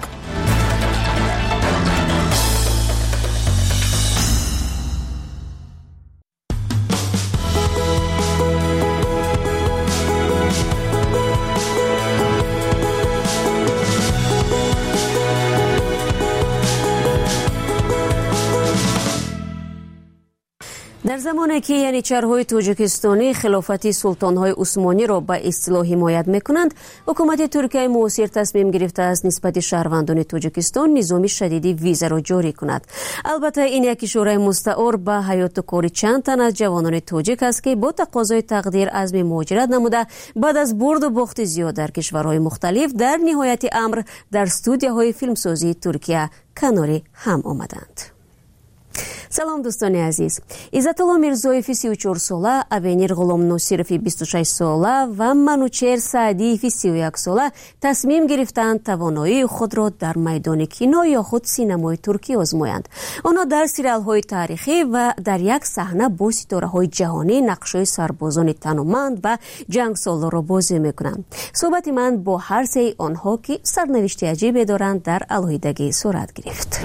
Speaker 12: در زمانی که ینیچرهای توجیکستانی خلافت سلطانهای عثمانی را به اصطلاح حمایت میکنند، حکومت ترکیه معاصر تصمیم گرفته است نسبت شهروندان توجیکستان نظام شدید ویزا را جاری کند. البته این یک اشاره مستعار به حیات و کار چند تن از جوانان توجیک است که با تقاضای تقدیر عزم مهاجرت نموده بعد از برد و باخت زیاد در کشورهای مختلف در نهایت امر در استودیوهای فیلمسازی ترکیه کناری هم آمدند. سلام دوستان عزیز. عزتالله میرزویف سی و چهار ساله، اوینیر غلام ناصرف بیست و شش ساله و منوچهر سعدی سی و یک ساله تصمیم گرفتند توانایی خود را در میدان کینو یا خود سینمای ترکی آزمایند. آنها در سریال‌های تاریخی و در یک صحنه با ستاره‌های جهانی نقش‌های سربازان تنومند و جنگسالار را بازی می‌کنند. صحبت من با هر سه آنها که سرنوشت عجیبی دارند در علیحدگی صورت گرفت.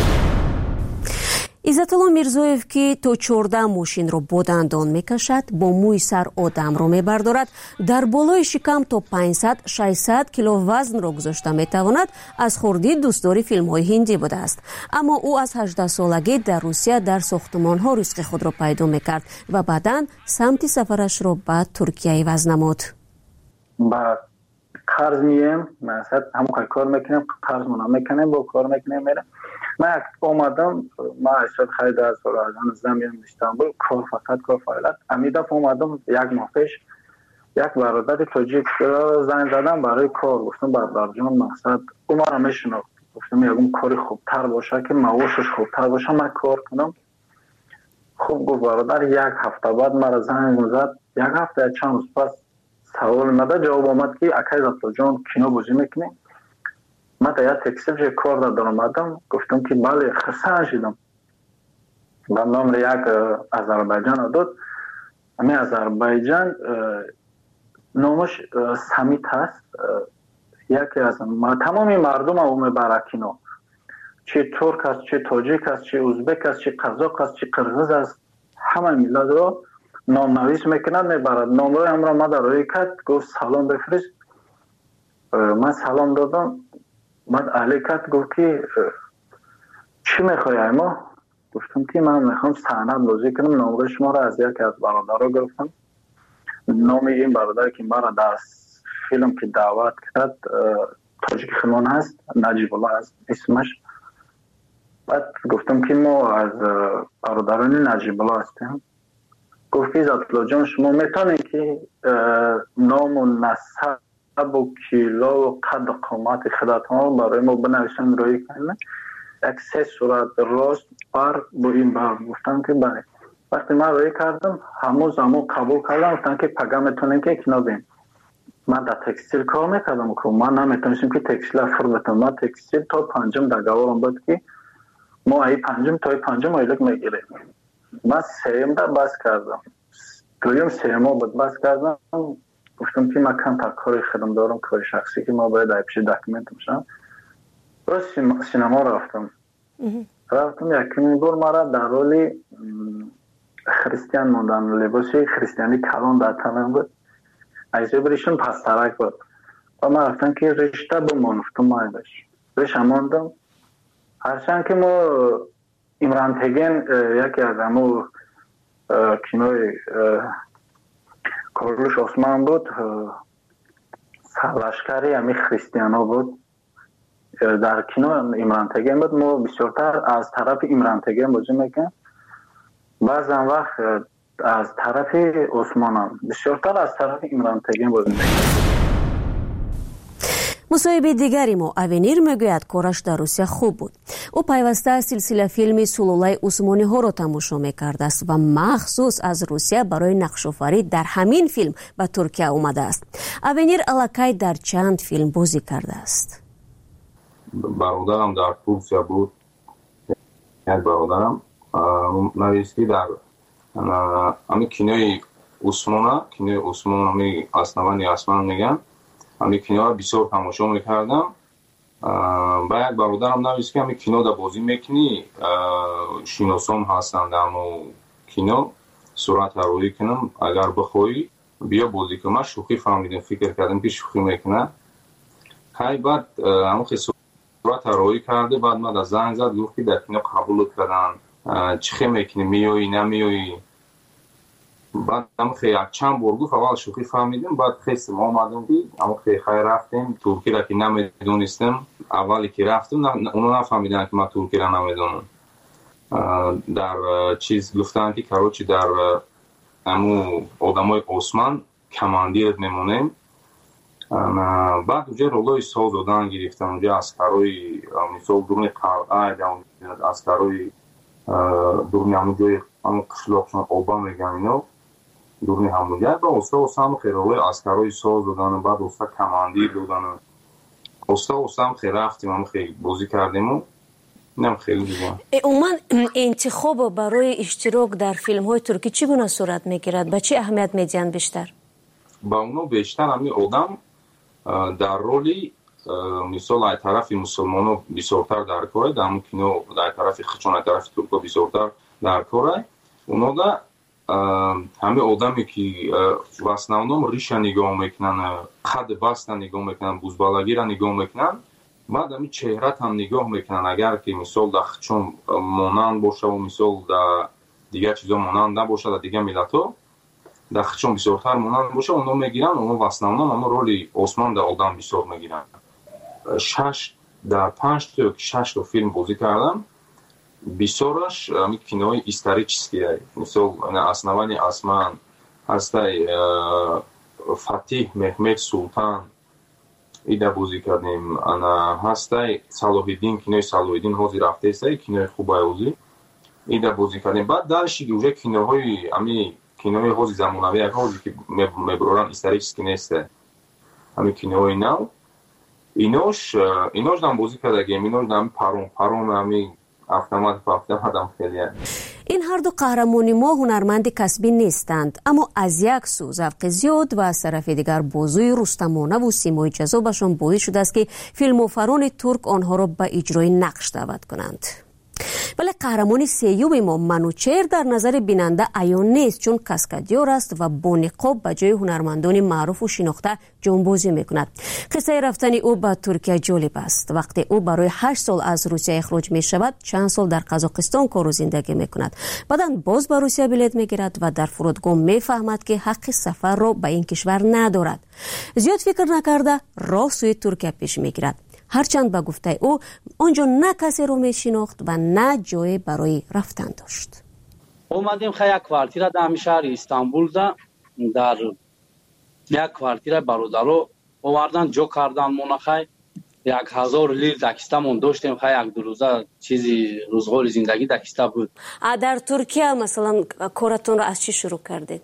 Speaker 12: عزتالله میرزویف که تا چهارده ماشین را با دندان میکشد، با موی سر آدم را میبردارد، در بالای شکم تا پانصد ششصد کیلو وزن را گذاشته میتواند، از خردی دوستدار فیلم های هندی بوده است. اما او از هجده سالگی در روسیه در ساختمان ها رزق خود را پیدا میکرد و بعداً سمت سفرش را به ترکیه عوض نمود.
Speaker 3: با قرض میم، مثلا همون کار میکنیم، قرض مونم میکنیم، با کار میکنیم میرم. من اومدم، ما اشتاد خیلی از فرازان زمین استانبول کار فقط کار فعالیت. امی دفعه اومدم یک ماه پیش یک برادر توجیک زنگ زدم برای کار، گفتم برادر جان مقصد او ما را میشناخت، گفتم یکم کاری خوبتر باشه که معاشش خوبتر باشه من کار کنم. خوب گفت برادر. یک هفته بعد مرا زنگ زد، یک هفته چند روز پس سوال مده جواب آمد که اکای عزتالله جان کینو بازی میکنی؟ من تا یک تکسیل جای کار دادم آمدم، گفتم که بله خرسان شدم. و نام یک آذربایجان داد. امی آذربایجان نامش سمیت هست، یکی از ما تمامی مردم او میبرکینو، چه ترک است، چه تاجیک است، چه ازبک است، چه قزاق است، چه قرغیز است، همه ملت رو نام نویس میکنند میبرد. نام روی هم را ما در روی کرد، گفت سلام بفرست. من سلام دادم، من اهلی کرد گفت که چی میخوایی ایما؟ گفتم که من میخوام صحنه بازی کنم. نام شما را از یکی از برادرها گرفتم. نام این برادر که مرا در فیلم که دعوت کرد تاجیک خانان هست، نجیب الله هست اسمش. بعد گفتم که ما از برادران نجیب الله هستیم. گفت که عزتالله جان شما میتونید که نام و نسب و کیلو و قد و قامت خودتان برای ما بنویسن روی کنید. یک سه صورت راست بر با این بر. گفتم که بله. وقتی من روی کردم همون زمان قبول کردم، گفتن که پگه میتونیم که اکنو بیم. من در تکستیل کار میکردم که من نمیتونستم که تکستیل افر بتونم. من تکستیل تا پنجم در گوارم بود که ما ای پنجم تا ای پنجم ایلک میگیریم. من سیم در بس کردم، دویم سیما بود بس کردم. گفتم که من کم تا کاری خودم دارم، کاری شخصی که ما باید ایپشی داکیمنت میشم. باز سینما رفتم. رفتم یکی بار مرا در رولی خریستیان موندن، لباسی خریستیانی کلان در تنم بود. ایزه بریشون پسترک بود. و من رفتم که رشته بمانفتم مایدش. رشته ماندم. هرچند که ما امران تگین یکی از همو کینوی کارلوش عثمان بود، سرلشکری همی خریستیانا بود. در کینو امران تگین بود. ما بسیارتر از طرف امران تگین بازی میکنیم، بعضا وقت از طرف عثمان هم، بسیارتر از طرف امران تگین بازی میکنیم.
Speaker 12: مصاحبه دیگری ما اوینیر میگوید کارش در روسیه خوب بود. او پیوسته سلسله فیلم سلولای عثمانی ها را تماشا میکرده است و مخصوص از روسیه برای نقش‌آفرینی در همین فیلم به ترکیه اومده است. اوینیر الکی در چند فیلم بازی کرده است.
Speaker 4: برادرم در ترکیه بود. یک برادرم نویسی در امی کینوی عثمانه، کینوی عثمانه می اسنوانی اسمان میگن. امی کینو بسیار تماشا میکردم. با یک برادرم نویسی که امی کینو در بازی میکنی، شیناسام هستند اما کینو صورت روی کنم، اگر بخوایی بیا بازی کنم. شوخی فهمیدم، فکر کردم که شوخی میکنه. خیلی بعد اما خیلی صورت روی کرده. بعد من در زنگ زد گفت که در کینو قبول کردن، چی میکنی، میایی نمیایی؟ بعد هم خیلی چند بار گفت اول شوخی فهمیدیم بعد خیلی ما اومدیم که اما خیلی خیلی رفتیم ترکی را که نمیدونستم اولی که رفتیم اونو نفهمیدن که ما ترکی را نمیدونم در چیز گفتن که کاروچی در همو آدمای عثمان کماندیر میمونیم بعد اونجا رولای ساز دادن گرفتن اونجا اسکرای مثال دورنی قلعه اسکرای دورنی همون جای همون قشلاقشان آبا میگن اینا دورنی همون جای با استا استا هم خیلی رولای اسکرای ساز دادن بعد استا کماندیر دادن استا استا هم خیلی رفتیم هم خیلی بازی کردیم و نم خیلی دیگه
Speaker 12: عموما انتخاب برای اشتراک در فیلم های ترکی چگونه صورت میگیرد؟ به چه اهمیت میدین بیشتر؟
Speaker 4: با اونو بیشتر همین آدم در رولی مثال از طرف مسلمانو بسیارتر در کاره در همون کینو در طرف خچون از طرف ترکا بسیارتر در کاره اونا دا همه آدمی که в основном ریشه نگاه میکنن قد بست نگاه میکنن بزبالگی را نگاه میکنن بعد همین چهره هم نگاه میکنن اگر که مثال در خچون مانند باشه و مثال در دیگر چیزا مانند نباشه در دیگر ملت ها در خچون بسیارتر مانند باشه اونا میگیرن اونا в основном اما رولی عثمان در آدم بسیار میگیرن شش در پنج تا شش تا فیلم بازی کردم بسیارش همین کینوی історические مثال основание اسمان هسته فاتح محمد سلطان ایده بازی کردیم انا هسته صلاح‌الدین کینوی صلاح‌الدین حاضر رفته است کینوی خوبه اوزی ایده بازی کردیم بعد درش دیگه کینوهای همین کینوی حاضر زمانوی یک حاضر که میبرن історический نیست همین کینوی نو اینوش اینوش دام بازی کردیم اینوش دام پارون پارون همین автомат автомат هم خیلی
Speaker 12: این هر دو قهرمانی ما هنرمند کسبی نیستند اما از یک سو ذوق زیاد و از طرف دیگر بازوی رستمانه و سیمای جذابشان باعث شده است که فیلموفران ترک آنها را به اجرای نقش دعوت کنند. ولی قهرمان سیوم ما منوچهر در نظر بیننده عیان نیست چون کاسکادیور است و با نقاب به جای هنرمندان معروف و شناخته جانبازی میکند. قصه رفتن او به ترکیه جالب است. وقتی او برای هشت سال از روسیه اخراج می شود چند سال در قزاقستان کار و زندگی میکند. بعدا باز به روسیه بلیط میگیرد و در فرودگاه میفهمد که حق سفر را به این کشور ندارد. زیاد فکر نکرده راه سوی ترکیه پیش میگیرد. هرچند به گفته او آنجا نه کسی رو می شناخت و نه جای برای رفتن داشت.
Speaker 23: اومدیم خیلی یک کوارتیر در شهر استانبول دا در یک کوارتیر برادرو آوردن جو کردن مون خیلی یک هزار لیر دکستمون داشتیم خیلی یک دو روزه چیزی روزگار زندگی دکسته بود.
Speaker 12: در ترکیه مثلا کارتون رو از چی شروع کردید؟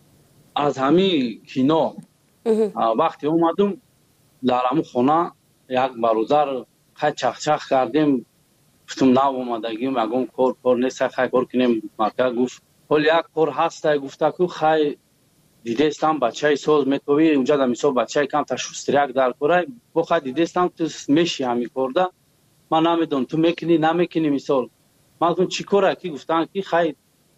Speaker 23: از همین کینو وقتی اومدم در همون خونه یک برادر خیلی چخچخ کردیم گفتم نه اومدگیم اگم کار کار نیست خیلی کار کنیم مرکز گفت حال یک کار هسته گفته که خیلی دیده استم بچه ساز میتوی اونجا در مثال بچه کم تا شستریک در کاره با خیلی دیده استم تو میشی همی کرده من نمیدونم تو میکنی نمیکنی مثال من گفتم چی کاره که گفتن که خیلی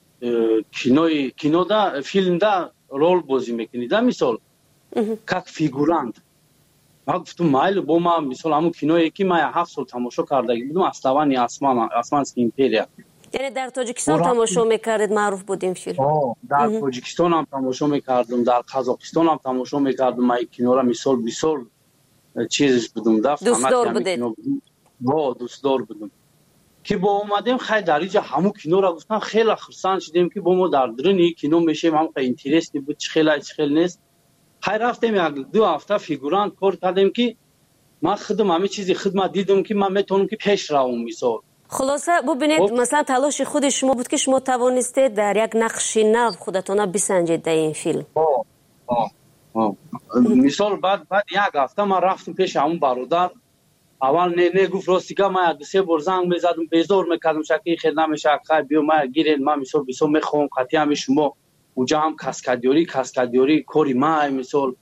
Speaker 23: کینوی کینو دا فیلم دا رول بازی میکنی دا مثال کک فیگورانت من گفتم مایل با ما مثلا همون کینویی که من هفت سال تماشا کرده بودم اسلوانی آسمان آسمانسکی ایمپریا
Speaker 12: یعنی در تاجیکستان تماشا میکردید معروف بود این فیلم؟
Speaker 23: در تاجیکستان هم تماشا میکردم در قزاقستان هم تماشا میکردم من کینو را مثال بسیار چیزش بودم دفت
Speaker 12: دوستدار بودید؟
Speaker 23: با دوستدار بودم که با اومدیم خیلی در اینجا همون کینو را گفتن خیلی خرسان شدیم که با ما در درنی کینو میشیم هم خیلی اینترستی بود چه خیلی چه خیلی نیست خیلی رفتیم یک دو هفته فیگوران کار کردیم که من خودم همه چیزی خدمت دیدم که من میتونم که پیش روم مثال
Speaker 12: خلاصه ببینید مثلا تلاش خود شما بود که شما توانستید در یک نقش نو خودتون بسنجید در این فیلم
Speaker 23: آه آه آه مثال بعد بعد یک هفته من رفتم پیش همون برادر اول نه نه گفت راستی که من یک سه بار زنگ میزدم بیزار میکردم شکی خیلی نمیشه خیلی بیو من گیرین من مثال بسیار میخوام قطعی همه شما اونجا هم کاسکادیوری کاسکادیوری کوری ما مثال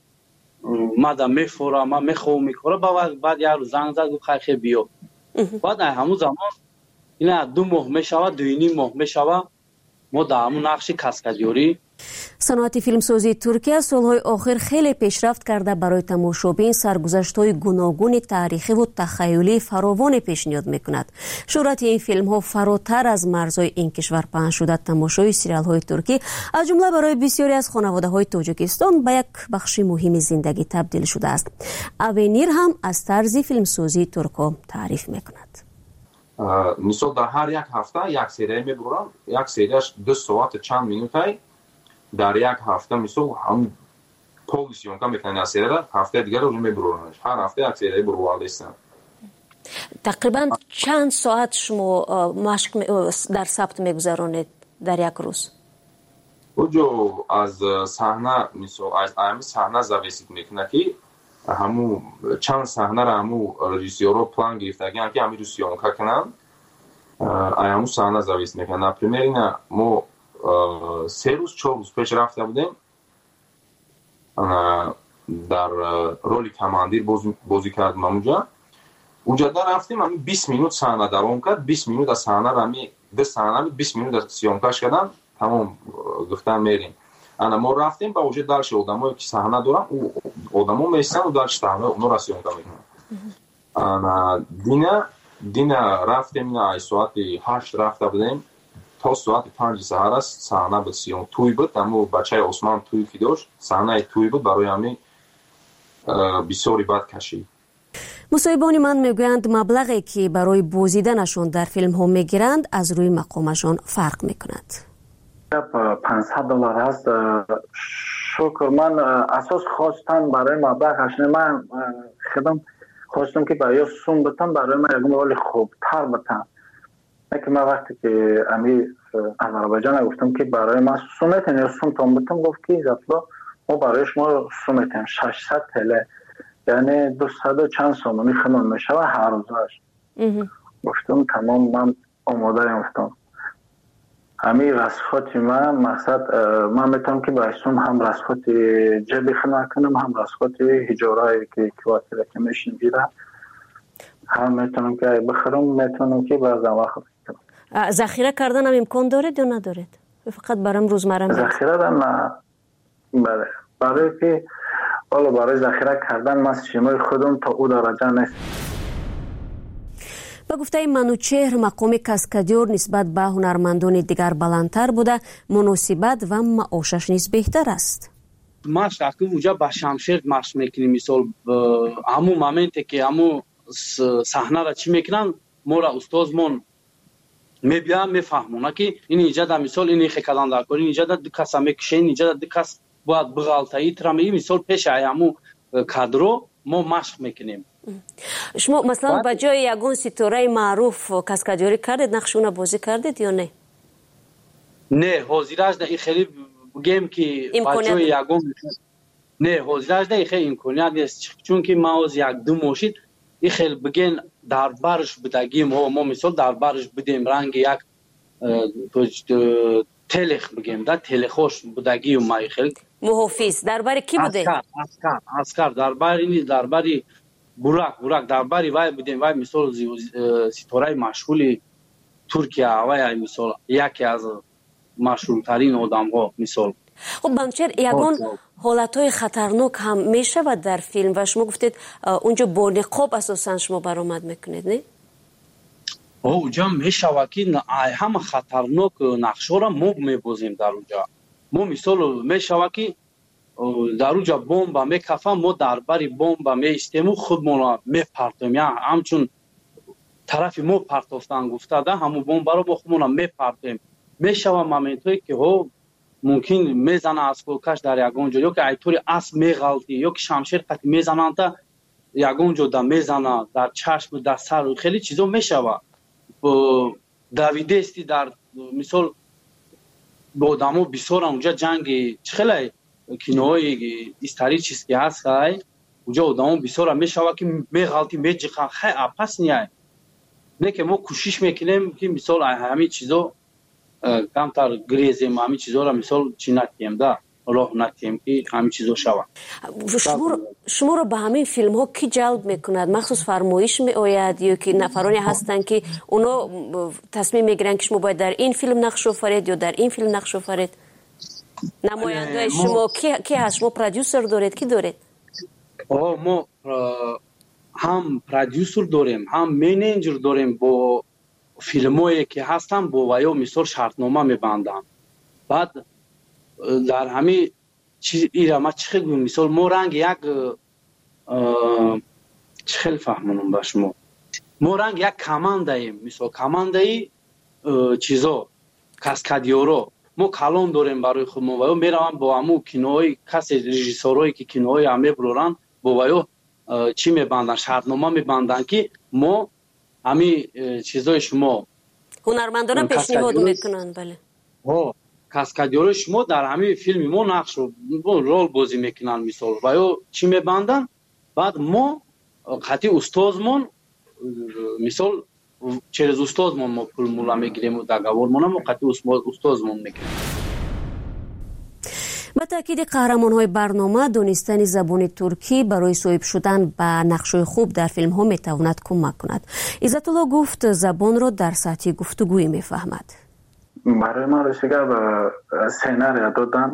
Speaker 23: مادام میفورا ما میخوام میکره بعد بعد یارو زنگ زد گفت خیلی بیو بعد همون زمان اینا دو ماه میشوه دو نیم ماه میشوه ما در همون نقش کاسکادیوری
Speaker 12: صنعت فیلمسازی ترکیه سالهای آخر خیلی پیشرفت کرده برای تماشابین سرگذشت‌های گوناگون تاریخی و تخیلی فراوان پیشنهاد می‌کند. شهرت این فیلم‌ها فراتر از مرزهای این کشور پهن شده تماشای سریال‌های ترکی از جمله برای بسیاری از خانواده‌های تاجیکستان به یک بخش مهم زندگی تبدیل شده است. اونیر هم از طرز فیلمسازی ترک‌ها تعریف می‌کند.
Speaker 4: مثلا در هر یک هفته یک سری می‌برم، یک سریش دو ساعت چند مینوتی در یک هفته مثل هم پولیسیون کم میکنن از سری هفته دیگر رو میبرونش هر هفته یک سری بروالده هستن.
Speaker 12: تقریبا چند ساعت شما مشق در ثبت میگذرانید در یک روز؟
Speaker 4: اوجو از صحنه مثل از امی صحنه زویسید میکنه که همو چند صحنه را همو رژیسورو پلان گرفتگی که همی رو سیونکا کنن همو صحنه زویس میکنن. نپریمیر اینا ما سه روز چهار روز پیش رفته بودیم در رولی کماندیر بازی, بازی کردیم اونجا اونجا در رفتیم همی بیست مینوت صحنه دوام کرد. بیست مینوت از صحنه را همی ده صحنه بیست مینوت از سیونکاش کردن تمام گفتن میریم. انا ما رفتیم با وجود درش آدمایی که صحنه دارن او آدما میستن و درش صحنه اونو را سیونکا میکنن. انا دینا دینا رفتیم نه ساعت هشت رفته بودیم تا ساعت پنج سحر است صحنه بسیار توی بود. اما بچه عثمان توی که داشت صحنه توی بود برای همین بسیاری بد کشید.
Speaker 12: مصاحبان من میگویند مبلغی که برای بازدیدنشان در فیلم ها میگیرند از روی مقامشان فرق میکند.
Speaker 3: پانصد دلار هست. شکر من اساس خواستم برای مبلغش من خودم خواستم که برای سوم بتم برای من یک مقدار خوبتر بتم. که من وقتی که امی آذربایجان گفتم که برای من سومتن یا سوم تام بتم گفت که زفلا ما برای شما سومتن ششصد تله یعنی دویست و چند سومانی خنون میشه و هر روزش. گفتم تمام من آماده گفتم امی رسخاتی من مقصد من میتونم که برای سوم هم رسخاتی جبی خنون کنم هم رسخاتی هجارهایی که کواتیره که میشن بیرم هم میتونم که بخرم میتونم که بعضا وقت
Speaker 12: ذخیره کردن هم امکان دارید یا ندارید؟ فقط برام روزمره میاد.
Speaker 3: ذخیره نه بله برای که حالا برای ذخیره کردن من شیمای خودم تا او درجه نیست.
Speaker 12: به گفته منوچهر مقام کاسکادیور نسبت به هنرمندان دیگر بلندتر بوده مناسبت و معاشش نیز بهتر است.
Speaker 23: ماش اگه اونجا با شمشیر ماش میکنیم مثال همون مومنتی که همون صحنه را چی میکنن ما را استادمون میبیان میفهمونه که این اینجا در مثال این خیکلان در کنی اینجا در دو کس میکشین اینجا در دو کس باید بغالتایی ترمی مثال پیش ایامو کادرو ما مشق میکنیم.
Speaker 12: شما مثلا با جای یگون ستاره معروف کاسکادیوری کردید نقشونه بازی کردید یا نه؟
Speaker 23: نه حاضرش نه این خیلی بگیم که با جای یگون نه حاضرش نه این خیلی امکانیت نیست چون که ما از یک دو ماشید این خیلی بگین در برش بدگیم ما ما مثال در برش بدیم رنگ یک تلخ بگیم در تلخوش بدگیم ما خیلی
Speaker 12: محافظ در بر کی بوده؟
Speaker 23: اسکر اسکر اسکر در بر این در بری براک براک در بری وای بدیم وای مثال ستاره مشهوری ترکیه وای مثال یکی از مشهورترین آدم‌ها مثال.
Speaker 12: خب منوچهر یگان حالتهای خطرناک هم میشه و در فیلم و شما گفتید اونجا با نقاب اساسا شما برآمد میکنید نه؟
Speaker 23: اونجا میشه و که همه خطرناک نقشه را ما میبازیم در اونجا. ما مثال میشه و که در اونجا بمب میکفم ما در بری بمب میستیم و خودمون میپرتیم یا همچون طرف ما پرتافتن گفته ده همون بمب رو با خودمون میپرتیم. میشه و مومنتایی که ها ممکن میزنه از کوکش در یگان جا یا که ایطوری اسب میغلطی یا که شمشیر قطعی میزنن تا یگان جا در میزنه در چشم در سر خیلی چیزا میشوه. دویدستی در مثال با آدمو بسیار اونجا جنگ خیلی کینوهای استاری چیز که هست اونجا آدمو بسیار میشوه که میغلطی میجخن خیلی اپس نیه نه که ما کوشش میکنیم که مثال همین چیزا کمتر گریزیم همین چیزا را مثال چی نتیم ده راه نتیم که همین چیزا شود.
Speaker 12: شما رو به همین فیلم ها کی جلب میکند؟ مخصوص فرمایش می آید یا که نفرانی هستن که اونا تصمیم میگیرن که شما باید در این فیلم نقش آفرید یا در این فیلم نقش آفرید؟ نماینده شما کی کی هست؟ شما پرودیوسر دارید؟ کی دارید؟
Speaker 5: آه ما هم پرودیوسر داریم، هم منیجر داریم. با فیلمایی که هستن با ویا مثال شرطنامه میبندم. بعد در همین چیز ایرا ما چه خیلی مثال ما رنگ یک چه خیلی فهمونم با شما ما رنگ یک کمانداییم. مثال کماندایی چیزا کاسکادیورو ما کلان داریم برای خود. ما ویا میروم با همو کینوهای کسی رژیسورایی که کینوهای همه برورن با ویا چی میبندن؟ شرطنامه میبندن که ما همین چیزای شما
Speaker 12: هنرمندان پیشنهاد میکنن. بله
Speaker 5: ها کاسکادیور شما در همین فیلم ما نقش رو رول بازی میکنن مثال و یا چی میبندن. بعد ما خاطی استادمون مثال چرز استادمون ما پول مولا میگیریم و دغاورمون ما خاطی استادمون میگیریم.
Speaker 12: با تاکید قهرمان‌های برنامه دانستن زبان ترکی برای صاحب شدن به نقش‌های خوب در فیلم‌ها می‌تواند کمک کند. عزت الله گفت زبان را در سطح گفتگویی می‌فهمد.
Speaker 3: برای من رسیده به سیناریا دادن.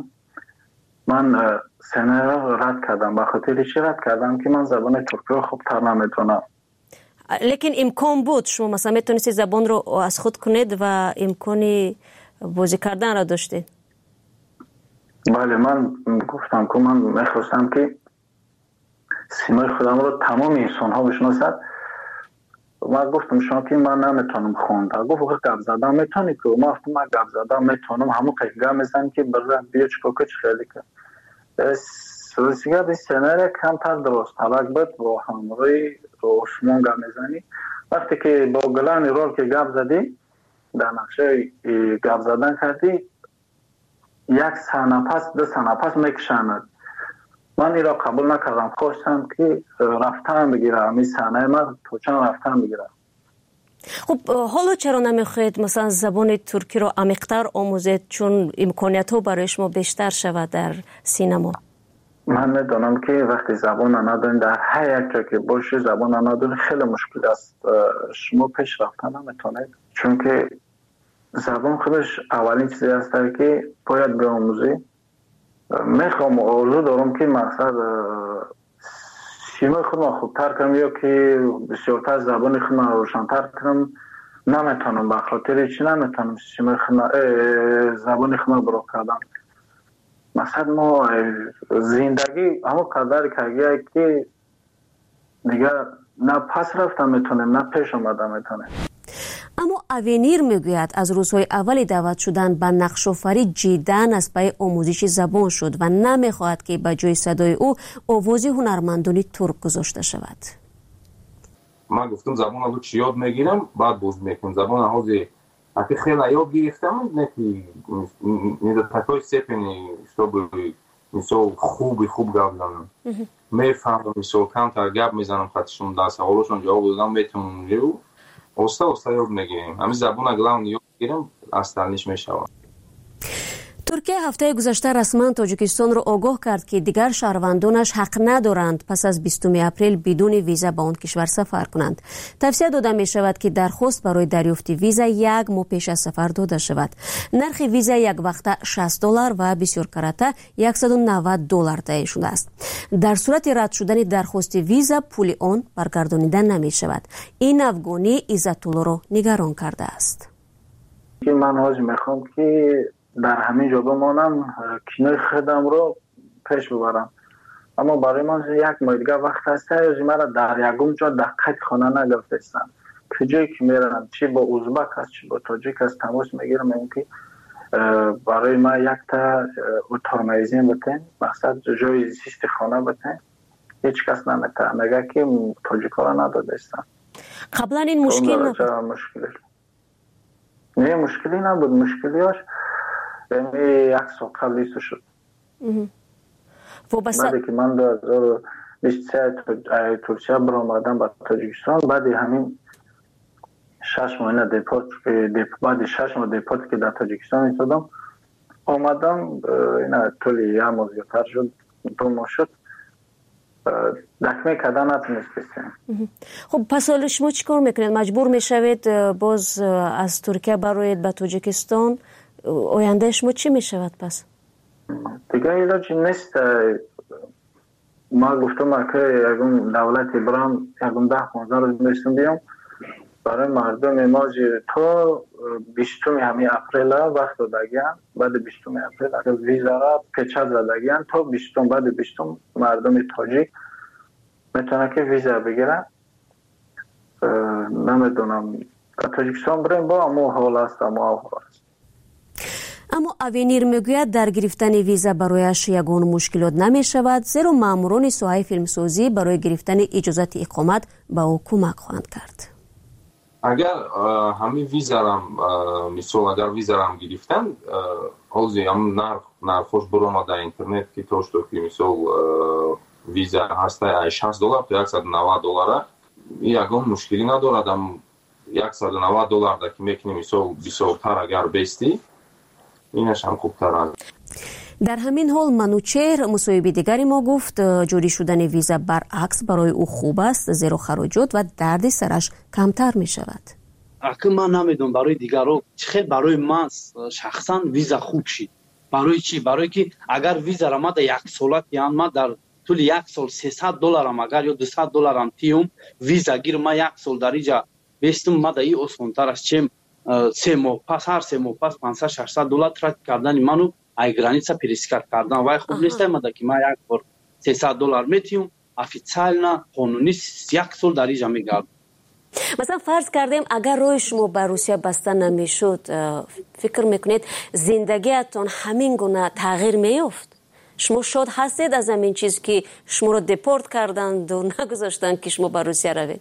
Speaker 3: من سیناریا را رد کردم. به خاطر چی رد کردم؟ که من زبان ترکی را خوب‌تر نمی‌تونم.
Speaker 12: لیکن امکان بود شما مثلا میتونید زبان رو از خود کنید و امکانی بازی کردن را داشتید؟
Speaker 3: بله من گفتم که من میخواستم که سیمای خودم رو تمام انسان ها بشناسد. من گفتم شما که من نمیتونم خوندم. گفت وقت گپ زدن میتونی که ما گفتم من گپ زدن میتونم همون قیقه میزن که برای بیا چکا کچ خیلی که سلسیگه به سیناری کمتر درست حلاک بود با همروی عثمان گپ میزنی. وقتی که با گلان رول که گپ زدی در نقشه گپ زدن کردی یک سنه پس دو سنه پس میکشند. من این را قبول نکردم. خواستم که رفتن بگیرم این سنه من تو چند رفتن بگیرم.
Speaker 12: خب حالا چرا نمیخواید مثلا زبان ترکی رو عمیق‌تر آموزید چون امکانیت ها برای شما بیشتر شود در سینما؟
Speaker 3: من میدونم که وقتی زبان ندارین در هر یک جا که باشه زبان ندارین خیلی مشکل است. شما پیش رفتن نمیتونید چون که زبان خودش اولین چیزی است که باید بیاموزی. میخوام آرزو دارم که مقصد سیمای خودم خوبتر کنم یا که بسیارتر زبان خودم روشنتر کنم. نمیتونم به خاطر چی نمیتونم سیمای خودم زبان خودم برو کردم. مثلا ما زندگی همون قدر کردیم که دیگه نه پس رفتم میتونم نه پیش آمدم میتونم.
Speaker 12: اما اوینیر میگوید از روزهای اولی دعوت شدن به نقش‌آفری جداً از پای آموزش زبان شد و نمیخواهد که به جای صدای او آواز هنرمندان ترک گذاشته شود.
Speaker 4: من گفتم زبان رو چی یاد میگیرم بعد باز میکنم زبان حوزه اگه خیلی یاد گرفتم نکی نیده تکای سپنی شتابی مثل خوبی خوب گفت دارم میفهمم مثل کمتر گپ میزنم خطشون در سوالشون جواب دادم میتونم لیو اوستا اوستا یاد میگیریم همین زبان اگلام یاد گیرم اصلانیش میشوم.
Speaker 12: ترکیه هفته گذشته رسما تاجیکستان را آگاه کرد که دیگر شهروندانش حق ندارند پس از بیستم اپریل بدون ویزا به آن کشور سفر کنند. توصیه داده می شود که درخواست برای دریافت ویزا یک ماه پیش از سفر داده شود. نرخ ویزا یک وقته شصت دلار و بسیار کرده صد و نود دلار تعیین شده است. در صورت رد شدن درخواست ویزا پول آن برگردانیده نمی شود. این افغانی عزت الله را نگران کرده است.
Speaker 3: من حاج میخوام که در همین جا بمانم کینوی خودم رو پیش ببرم اما برای من یک ماه دیگه وقت هست یا مرا در یکم جا دقیق خانه نگرفتم که جایی که میرم چی با ازبک هست چی با تاجیک هست تماس میگیرم این که برای ما یک تا اتاق میزین بتین مقصد جای زیست خانه بتین هیچ کس نمیتونه مگه که تاجیک ها را نداده استم.
Speaker 12: قبلا این مشکل نبود؟
Speaker 3: نه مشکلی نبود. مشکلیاش یعنی یک سال قبل ایسو شد. بعدی که من در هزار و بیست و سه ترکیه برآمدم به تاجیکستان بعد همین شش ماه دیپورت بعد شش ماه دیپورت که در تاجیکستان ایستادم آمدم این طولی یه ماه زیادتر شد دو ماه شد دکمه کردن نتونستیم.
Speaker 12: خب پس حالا شما چی کار میکنید؟ مجبور میشوید باز از ترکیه برایید به تاجیکستان؟ آینده شما چی میشود پس؟
Speaker 3: دیگه ایلاجی نیست. ما گفتم که یکم دولت برام یکم ده پانزده روز میشتم بیام برای مردم ما تو بیستم همین اپریل وقت دادگیان، بعد بیستم اپریل اگر ویزا را پیچه زدگیان تا بیستم بعد بیستم مردم تاجیک میتونه که ویزا بگیرن. نمیدونم تاجیکستان بریم با امو حال است امو حال است.
Speaker 12: اما اوینیر میگوید در گرفتن ویزا برایش یگان مشکلات نمی شود، زیرا ماموران ساحه فیلمسازی برای گرفتن اجازت اقامت به او کمک خواهند کرد.
Speaker 4: اگر همین ویزا را مثلا اگر ویزا را گرفتن حاضی هم نرخ نرخش برام در اینترنت که توش تو که مثلا ویزا هسته شصت دلار تا صد و نود دلار یگان مشکلی ندارد. هم صد و نود دلار در که میکنی مثلا بیشتر اگر بیستی اینش هم خوبتر است.
Speaker 12: در همین حال منوچهر مصاحبه دیگری ما گفت جاری شدن ویزا برعکس برای او خوب است، زیرا خراجات و درد سرش کمتر می شود.
Speaker 5: اگه من نمیدونم برای دیگران چه برای من شخصا ویزا خوب شد. برای چی؟ برای که اگر ویزا را ما در یک سالت یان ما در طول یک سال سیصد دلار هم اگر یا دویست دلار هم تیم ویزا گیر ما یک سال در اینجا بیستم ما در این اسمانتر است چیم سه ماه پس هر سه ماه پس پانصد ششصد دلار ترک کردن منو ای گرانیسا پریسکار کردن وای خوب نیست. ما که ما یک بار سیصد دلار میتیم افیциально قانونی یک سال در اینجا میگرد.
Speaker 12: مثلا فرض کردیم اگر روی شما به روسیه بسته نمیشد، فکر میکنید زندگیتون همین گونه تغییر میافت؟ شما شاد هستید از همین چیز که شما رو دپورت کردند و نگذاشتند که شما به روسیه روید؟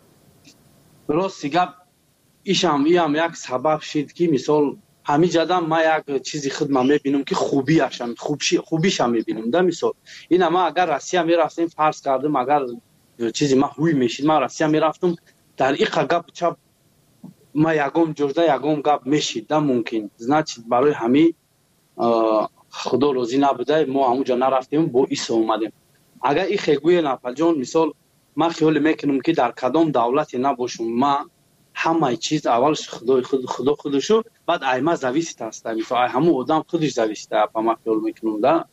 Speaker 5: راست گپ ایشم هم یک سبب شد که مثال همین جدا ما یک چیزی خدمت میبینم که خوبی اشم خوبی خوبیش هم میبینم. ده مثال این ما اگر روسیه میرفتیم فرض کردم اگر چیزی ما هوی میشید ما روسیه میرفتم در این گپ چپ ما یگم جرده یگم گپ میشید. ده ممکن значит برای همین خدا روزی نبوده ما اونجا نرفتیم با ایسا اومدیم. اگر این خیگوی نپل جان مثال ما خیال میکنم که در کدام دولتی نباشم ما همه چیز اولش خدا خود خدا خودشو بعد ایما زویست است. مثلا همون آدم خودش زویسته اپا ما خیال میکنم ده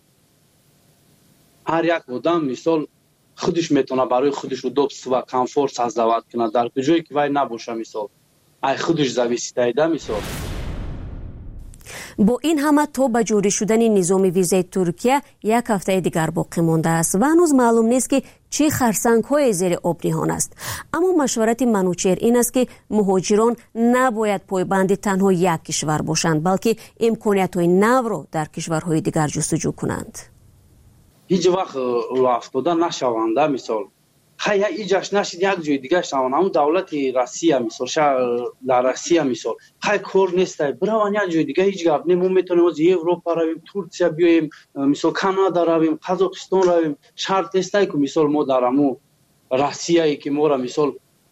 Speaker 5: هر یک آدم مثال خودش میتونه برای خودش و دوست و کامفورت سازد کنه در کجایی که وای نباشه مثال ای خودش زویسته ده مثال.
Speaker 12: با این همه تا به جاری شدن نظام ویزای ترکیه یک هفته دیگر باقی مانده است و هنوز معلوم نیست که چه خرسنگ های زیر آب نهان است. اما مشورت منوچهر این است که مهاجران نباید پایبند تنها یک کشور باشند بلکه امکانیت های نو را در کشورهای دیگر جستجو کنند.
Speaker 5: هیچ وقت افتاده نشونده مثال خیلی ایجاش نشید یک جای دیگه شوند همون دولت روسیه مثال شهر در روسیه مثال خیلی کار نیسته برای یک جای دیگه هیچ گپ نمون میتونیم از اروپا رویم ترکیه بیایم مثال کانادا رویم قزاقستان رویم شرط نیسته که مثال ما در همون روسیه ای که ما را مثال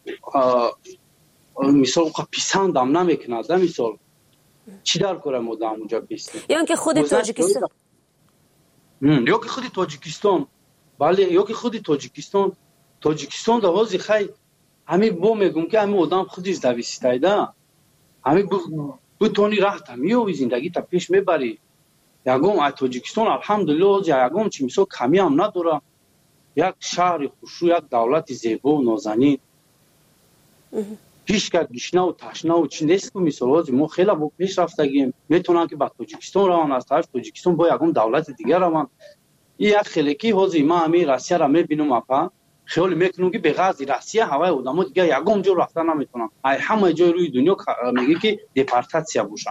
Speaker 5: مثال پسند هم نمیکند مثال چی در کاره ما در اونجا بیستیم
Speaker 12: یا که خود تاجیکستان
Speaker 5: یا که خود تاجیکستان بله یا که خود تاجیکستان تاجیکستان در حوزه خیلی همین با میگم که همین آدم خودش زویسته ده همین بتونی راه تمیو زندگی تا پیش میبری. یکم از تاجیکستان الحمدلله یکم چی مثلا کمی هم نداره یک شهر خوشو یک دولت زیبا و نازنین هیچ که گشنه و تشنه و چی نیست که مثلا ما خیلی با پیش رفتگیم میتونن که با تاجیکستان روان از طرف تاجیکستان با یکم دولت دیگر روان. این یک خیلی حوزه ما همین روسیه را میبینم اپا خیال میکنم که به غرض روسیه هوای آدم‌ها دیگه یگم جور رفتن نمیتونن ای همه جای روی دنیا میگه که دپارتاسیا باشن.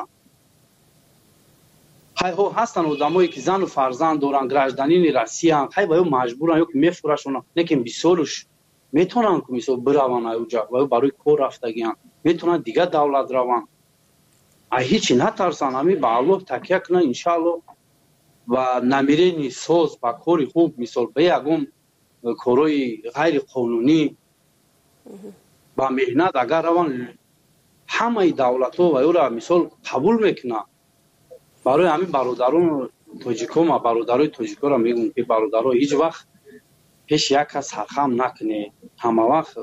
Speaker 5: های ها هستن آدمایی که زن و فرزند دارن گراجدانین روسیه ان های باید مجبورن یا که میفروشن لیکن بیسولش میتونن که مثلا بروان اونجا و برای کار رفتگیان میتونن دیگه دولت روان ای هیچی نترسن همین به الله تکیه کنن ان شاء الله و نمیرینی سوز با کاری خوب مثال به یگم کارهای غیر قانونی با مهنت اگر روان همه دولت ها و او را مثال قبول میکنن. برای همین برادران تاجیک و برادرای تاجیک را میگم که برادرها هیچ وقت پیش یک کس سرخم نکنه، همه وقت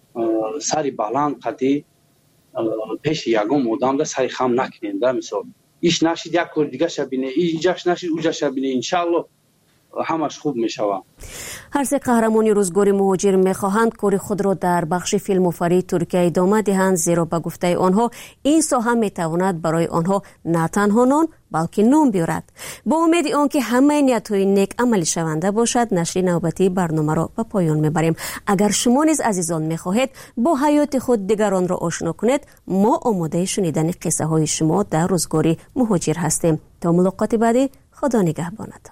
Speaker 5: سری بلند قدی پیش یگم آدم را سری خم نکنید. مثال ایش نشید یک کار دیگه شبینه، اینجاش نشید اونجا شبینه. انشالله همش خوب میشود.
Speaker 12: هر سه قهرمانی روزگاری مهاجر میخواهند کار خود را در بخش فیلم‌آفرینی ترکیه ادامه دهند، زیرا به گفته آنها این ساحه میتواند برای آنها نه تنها نان بلکه نام بیارد. با امید آنکه همه نیت‌های نیک عملی شونده باشد، نشر نوبتی برنامه را به پایان میبریم. اگر شما نیز عزیزان میخواهید با حیات خود دیگران را آشنا کنید، ما آماده شنیدن قصه های شما در روزگاری مهاجر هستیم. تا ملاقات بعدی، خدا نگهبانتان.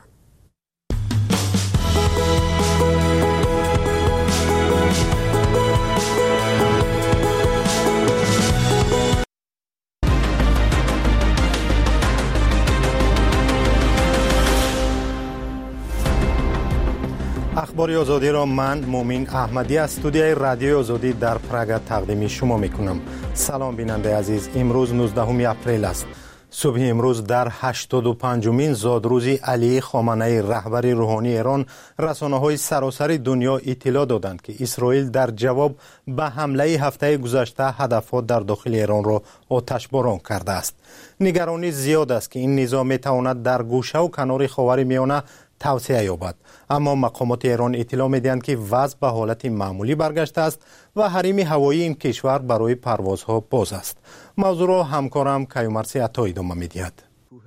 Speaker 1: اخبار آزادی را من مومین احمدی از استودیوی رادیو آزادی در پراگ تقدیم شما میکنم. سلام بیننده عزیز، امروز نوزدهم اپریل است. صبح امروز در هشتاد و پنجمین زادروز علی خامنه‌ای رهبر روحانی ایران، رسانه‌های سراسر دنیا اطلاع دادند که اسرائیل در جواب به حمله هفته گذشته هدفها در داخل ایران را آتشباران کرده است. نگرانی زیاد است که این نظام میتواند در گوشه و کنار خاورمیانه توسعه یابد، اما مقامات ایران اطلاع میدهند که وضع به حالت معمولی برگشته است و حریم هوایی این کشور برای پروازها باز است. موضوع را همکارم کیومرثی عطایی ادامه میدهد.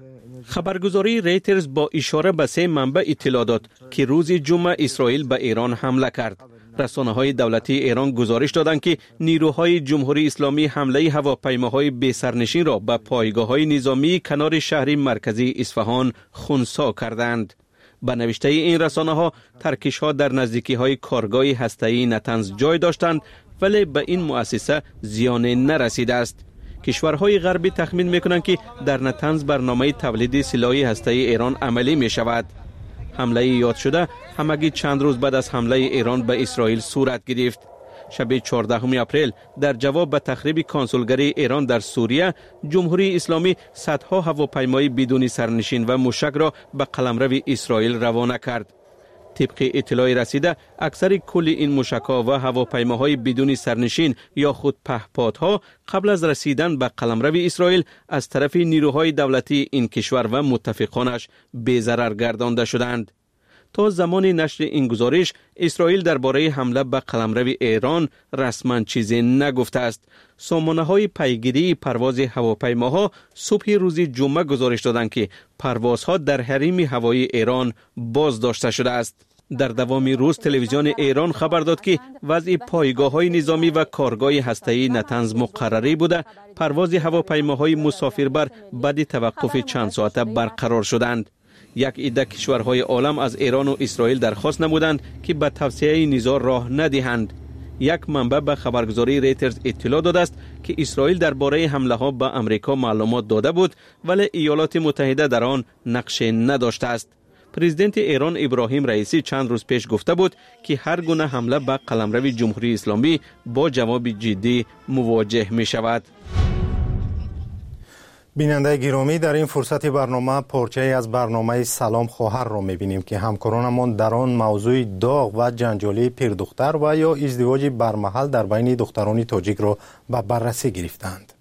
Speaker 2: خبرگزاری ریترز با اشاره به سه منبع اطلاع داد که روز جمعه اسرائیل به ایران حمله کرد. رسانه‌های دولتی ایران گزارش دادند که نیروهای جمهوری اسلامی حمله هواپیماهای بی سرنشین را به پایگاه‌های نظامی کنار شهر مرکزی اصفهان خنثی کردند. به نوشته این رسانه ها، ترکش ها در نزدیکی های کارگاه هسته‌ای نتنز جای داشتند، ولی به این مؤسسه زیان نرسیده است. کشورهای غربی تخمین میکنند که در نتنز برنامه تولید سلاح هسته‌ای ایران عملی می شود. حمله یاد شده همگی چند روز بعد از حمله ایران به اسرائیل صورت گرفت. شب چهاردهم اپریل در جواب به تخریب کنسولگری ایران در سوریه، جمهوری اسلامی صدها هواپیمای بدون سرنشین و موشک را به قلمرو اسرائیل روانه کرد. طبق اطلاع رسیده، اکثر کل این موشک‌ها و هواپیماهای بدون سرنشین یا خود پهپادها قبل از رسیدن به قلمرو اسرائیل از طرف نیروهای دولتی این کشور و متفقانش بی‌ضرر گردانده شدند. تا زمان نشر این گزارش، اسرائیل درباره حمله به قلمرو ایران رسما چیزی نگفته است. سامانه‌های پیگیری پرواز هواپیماها صبح روز جمعه گزارش دادند که پروازها در حریم هوایی ایران باز داشته شده است. در دوام روز تلویزیون ایران خبر داد که وضع پایگاه‌های نظامی و کارگاه هسته‌ای نتنز مقرری بوده، پرواز هواپیماهای مسافربر بعد توقف چند ساعته برقرار شدند. یک عده کشورهای عالم از ایران و اسرائیل درخواست نمودند که به توسعه نزاع راه ندهند. یک منبع به خبرگزاری ریترز اطلاع داده است که اسرائیل درباره حمله ها به امریکا معلومات داده بود، ولی ایالات متحده در آن نقش نداشته است. پرزیدنت ایران ابراهیم رئیسی چند روز پیش گفته بود که هر گونه حمله به قلمرو جمهوری اسلامی با جواب جدی مواجه می شود.
Speaker 1: بیننده گرامی، در این فرصت برنامه پارچه از برنامه سلام خواهر را می‌بینیم که همکارانمان در آن موضوع داغ و جنجالی پیر دختر و یا ازدواج برمحل در بین دختران تاجیک را به بررسی گرفتند.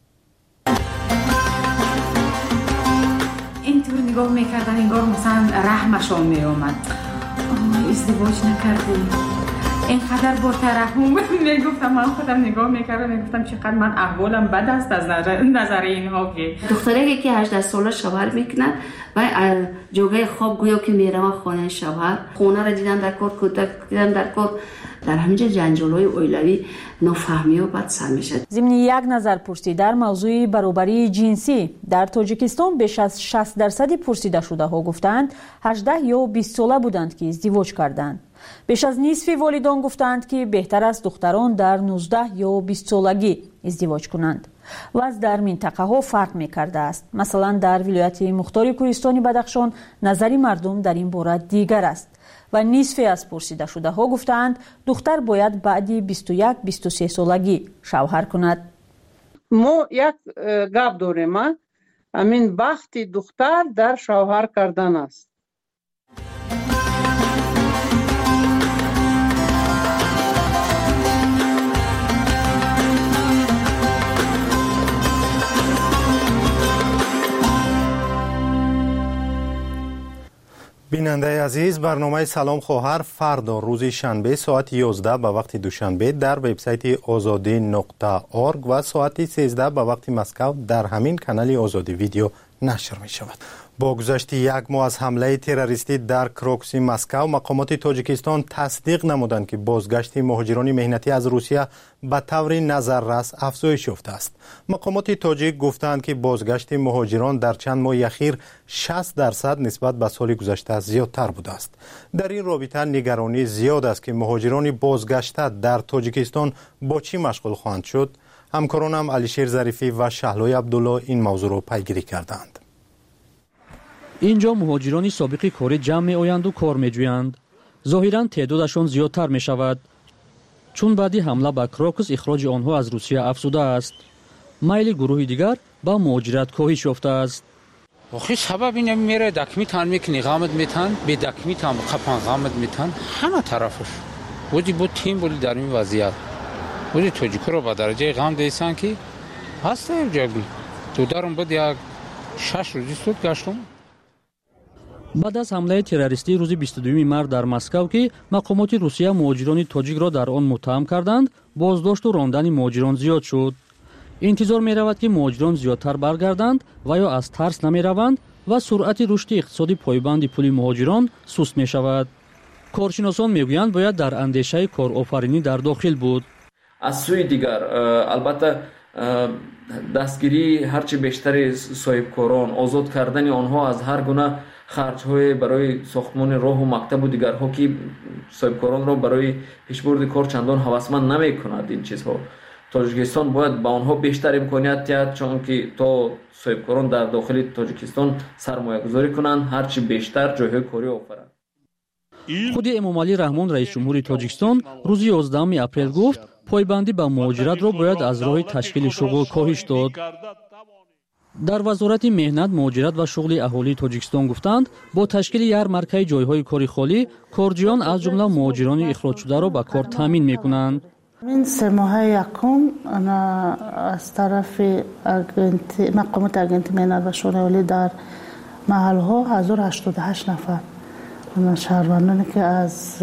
Speaker 6: اینطور نگاه می‌کردن انگار مثلا رحمشان می‌آمد. ازدواج نکردیم. اینقدر با ترحم میگفتم، من خودم نگاه میکردم میگفتم چقدر من احوالم بد است از نظر, نظر اینها. که
Speaker 11: دختری که هجده ساله شوهر میکنن و جوگه خواب گویا که میرم خانه شوهر، خونه را دیدن در کار، کودک دیدن در کار، در همینجا جنجال‌های اویلوی نافهمی و بد سر میشه.
Speaker 13: ضمن یک نظر پرسی در موضوع برابری جنسی در تاجیکستان بیش از شصت درصد پرسیده شده ها گفتند هجده یا بیست ساله بودند که ازدواج کردند. بیش از نصف والدان گفتند که بهتر است دختران در نوزده یا بیست سالگی ازدواج کنند. وضع در منطقه ها فرق می کرده است. مثلا در ولایت مختار کوهستان بدخشان نظری مردم در این باره دیگر است و نصف از پرسیده شده ها گفتند دختر باید بعد بیست و یک بیست و سه سالگی شوهر کند.
Speaker 14: ما یک گپ داریم، همین بخت دختر در شوهر کردن است.
Speaker 1: بیننده عزیز، برنامه سلام خواهر فردا روز شنبه ساعت یازده به وقت دوشنبه در وبسایت آزادی نقطه اورگ و ساعت سیزده به وقت مسکو در همین کانال آزادی ویدیو نشر می شود. با گذشت یک ماه از حمله تروریستی در کروکسی مسکو، مقامات تاجیکستان تصدیق نمودند که بازگشت مهاجران مهنتی از روسیه به طور نظررس افزایش یافته است. مقامات تاجیک گفتند که بازگشت مهاجران در چند ماه اخیر شصت درصد نسبت به سال گذشته زیادتر بوده است. در این رابطه نگرانی زیاد است که مهاجران بازگشته در تاجیکستان با چی مشغول خواهند شد. همکارانم علیشیر ظریفی و شهلای عبدالله این موضوع را پیگیری کردند.
Speaker 7: اینجا مهاجرانی سابق کاری جمع می آیند و کار می جویند. ظاهراً تعدادشان زیادتر می شود، چون بعدی حمله به کروکس اخراج آنها از روسیه افزوده است. میل گروه دیگر با مهاجرت کاهش یافته است.
Speaker 8: آخه سبب اینه میره دکمی تان میکنی غامت میتن به دکمی تام قپان غامت میتن همه طرفش بودی بود تیم بودی در این وضعیت بودی توجیکو رو با درجه غام دیسان که هسته جاگی تو دارم بود یک شش روزی سود گشتم.
Speaker 7: بعد از حمله تروریستی روز بیست و دوم مارس در مسکو که مقامات روسیه مهاجران تاجیک را در آن متهم کردند، بازداشت و راندن مهاجران زیاد شد. انتظار می رود که مهاجران زیادتر برگردند و یا از ترس نمی روند و سرعت رشد اقتصادی پایبند پول مهاجران سست می شود. کارشناسان می گویند باید در اندیشه کارآفرینی در داخل بود.
Speaker 9: از سوی دیگر البته دستگیری هرچی بیشتر صاحبکاران، آزاد کردن آنها از هر گونه خرج‌های برای ساختمان راه و مکتب و دیگرها که صاحبکاران را برای پیشبرد کار چندان هوسمند نمی‌کند. این چیزها تاجیکستان باید با آنها بیشتر امکانیت دهد، چون که تا صاحبکاران در داخل تاجیکستان سرمایه گذاری کنند هرچی بیشتر جایهای کاری آفرند.
Speaker 7: خود امامعلی رحمان رئیس جمهور تاجیکستان روز یازدهم اپریل گفت پایبندی به مهاجرت را باید از راه تشکیل شغل کاهش داد. در وزارت مهنت، مهاجرت و شغل اهالی تاجیکستان گفتند با تشکیل یارمارکای جایهای کاری خالی، کارجویان از جمله مهاجران اخراج شده را به کار تامین میکنند.
Speaker 10: این سه ماه یکم انا از طرف مقامات اگنتی مهنت و شغل اهالی در محل ها هزار و هشتاد و هشت نفر شهروندانی که از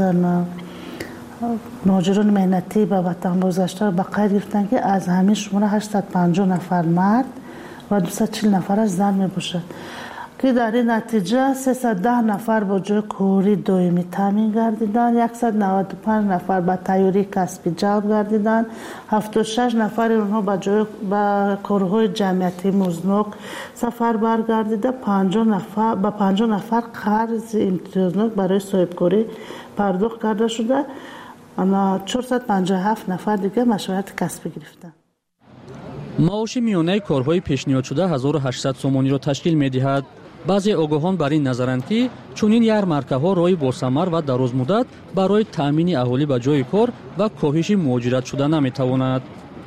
Speaker 10: مهاجران مهنتی به وطن بازگشته به قید گرفتند که از همین شماره هشتصد و پنجاه نفر مرد و دویست و چهل نفر از زن می باشد که در این نتیجه سیصد و ده نفر با جای کاری دائمی تامین گردیدند، صد و نود و پنج نفر با تیاری کسبی جلب گردیدند، هفتاد و شش نفر اونها با جای با کارهای جمعیتی مزنوک سفر برگردیده، پنجاه نفر با پنجاه نفر قرض امتیازناک برای صاحبکاری پرداخت کرده شده. اما چهارصد و پنجاه و هفت نفر دیگه مشورت کسبی گرفتند.
Speaker 7: معاش میانه کارهای پیشنهاد شده هزار و هشتصد سومانی را تشکیل می‌دهد. بعضی آگاهان بر این نظرند که چنین یارمارکه‌ها راهی باثمر و درازمدت برای تامین اهالی به جای کار و کاهش مهاجرت شده نمی‌تواند.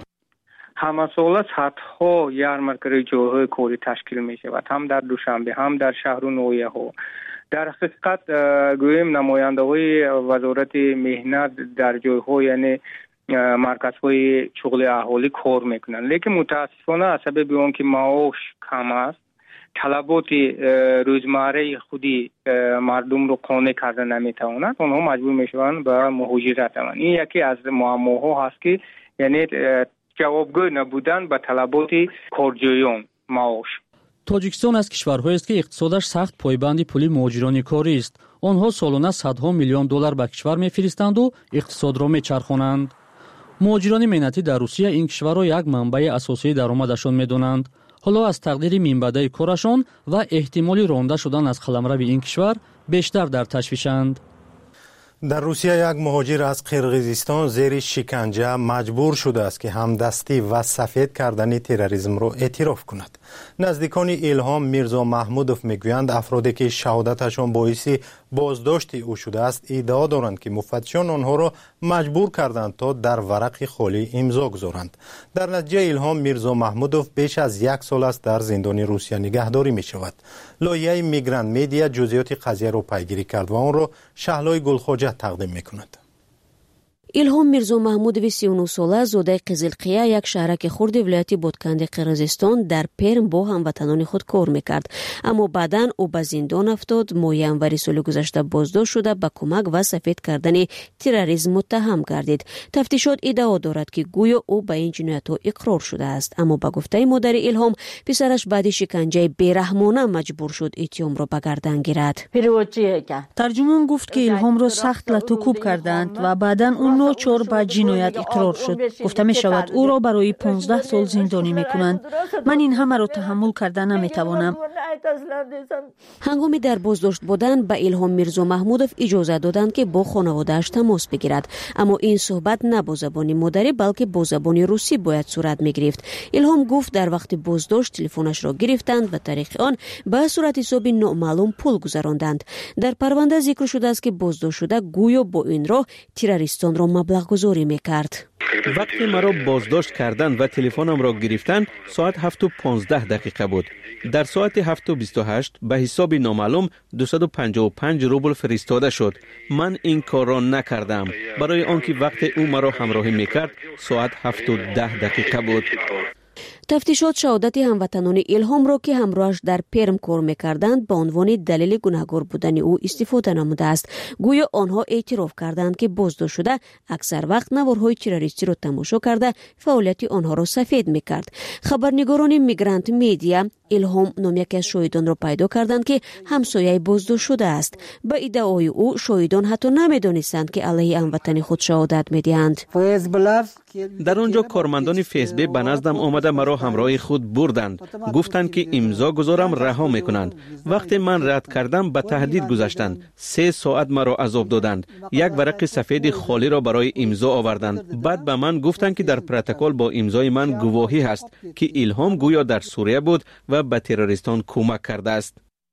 Speaker 15: همه سال صدها یارمارک‌های جایهای کاری تشکیل می‌شود، هم در دوشنبه هم در شهر و نویه‌ها. در حقیقت گویم نماینده‌های وزارت مهنت در جای‌ها یعنی مرکزهای شغل اهالی کار میکنن، لیکن متاسفانه از سبب اون که معاش کم است، طلبات روزمره خودی مردم رو قانع کرده نمیتوانند، اونها مجبور میشوند به مهاجرت روند. این یکی از معماها هست که یعنی جوابگوی نبودن به طلبات کارجویان معاش.
Speaker 7: تاجیکستان از کشورهایی است که اقتصادش سخت پایبند پول مهاجران کاری است. آنها سالانه صدها میلیون دلار به کشور میفرستند و اقتصاد را میچرخانند. مهاجران مهنتی در روسیه این کشور را یک منبع اساسی درآمدشان میدانند. حالا از تقدیر منبع کارشان و احتمال رانده شدن از قلمرو این کشور بیشتر در تشویشند.
Speaker 1: در روسیه یک مهاجر از قرقیزستان زیر شکنجه مجبور شده است که همدستی و سفید کردن تروریسم را اعتراف کند. نزدیکان الهام میرزا محمودوف میگویند افرادی که شهادتشان باعث بازداشت او شده است ادعا دارند که مفتشان آنها را مجبور کردند تا در ورق خالی امضا گذارند. در نتیجه الهام میرزا محمودوف بیش از یک سال است در زندان روسیه نگهداری می شود. لایحه میگرانت میدیا جزئیات قضیه را پیگیری کرد و آن را شهلای گلخواجه تقدیم می کند.
Speaker 12: илҳом мирзо маҳмудови سی و نه сола зодаи қизилқия як шаҳраки хурди вилояти бодканди қирғизистон дар Перм бо ҳамватанони худ кор мекард, аммо баъдан ӯ ба зиндон афтод. моҳи январи соли гузашта боздошт шуда ба кӯмак ва сафед кардани терроризм муттаҳам гардид. тафтишот иддао дорад ки гӯё ӯ ба ин ҷиноятҳо иқрор шудааст, аммо ба гуфтаи модари илҳом, писараш баъди шиканҷаи бераҳмона маҷбур шуд иттиҳомро ба гардан гирад.
Speaker 13: тарҷумон гуфт ки илҳомро сахт латукуб карданд ва баъдан ӯ ночор ба ҷиноят иқрор шуд. гуфта мешавад ӯро барои понздаҳ сол зиндонӣ мекунанд. ман ин ҳамаро таҳаммул карда наметавонам.
Speaker 12: ҳангоми дар боздошт будан ба илҳом мирзо маҳмудов иҷоза доданд ки бо хонаводааш тамос бигирад, аммо ин суҳбат на бо забони модарӣ, балки бо забони русӣ бояд сурат мегирифт. илҳом гуфт дар вақти боздошт телефонашро гирифтанд ва тариқи он ба суратҳисоби номаълум пул гузаронданд. дар парванда зикр шудааст ки боздоштшуда гӯё бо ин роҳ террористонро маблағгузорӣ мекард.
Speaker 2: вақте маро боздошт карданд ва телефонамро гирифтанд, соат ҳафту понздаҳ дақиқа буд. дар соати ҳафту бисту ҳашт ба ҳисоби номаълум дусаду панҷоҳу панҷ рубл фиристода шуд. ман ин корро накардам, барои он ки вақте ӯ маро ҳамроҳӣ мекард, соат ҳафту даҳ дақиқа буд.
Speaker 12: тафтишот шаҳодати ҳамватанони илҳомро ки ҳамроҳаш дар Перм кор мекарданд ба унвони далели гунаҳгор будани ӯ истифода намудааст. гӯё онҳо эътироф карданд ки боздошт шуда аксар вақт наворҳои террористиро тамошо карда фаъолияти онҳоро сафед мекард. хабарнигорони Мигрант Медиа илҳом ном яке аз шоҳидонро пайдо карданд ки ҳамсояи боздошт шудааст. ба иддаои ӯ шоҳидон ҳатто намедонистанд ки алайҳи ҳамватани худ шаҳодат медиҳанд.
Speaker 2: дар он ҷо кормандони ФСБ ба наздам омада маро ҳамроҳи худ бурданд. гуфтанд ки имзо гузорам раҳо мекунанд. вақте ман рад кардам, ба таҳдид гузаштанд. се соат маро азоб доданд. як варақи сафеди холиро барои имзо оварданд. баъд ба ман гуфтанд ки дар протокол бо имзои ман гувоҳӣ ҳаст ки илҳом гӯё дар Сурия буд ва ба террористон кӯмак кардааст.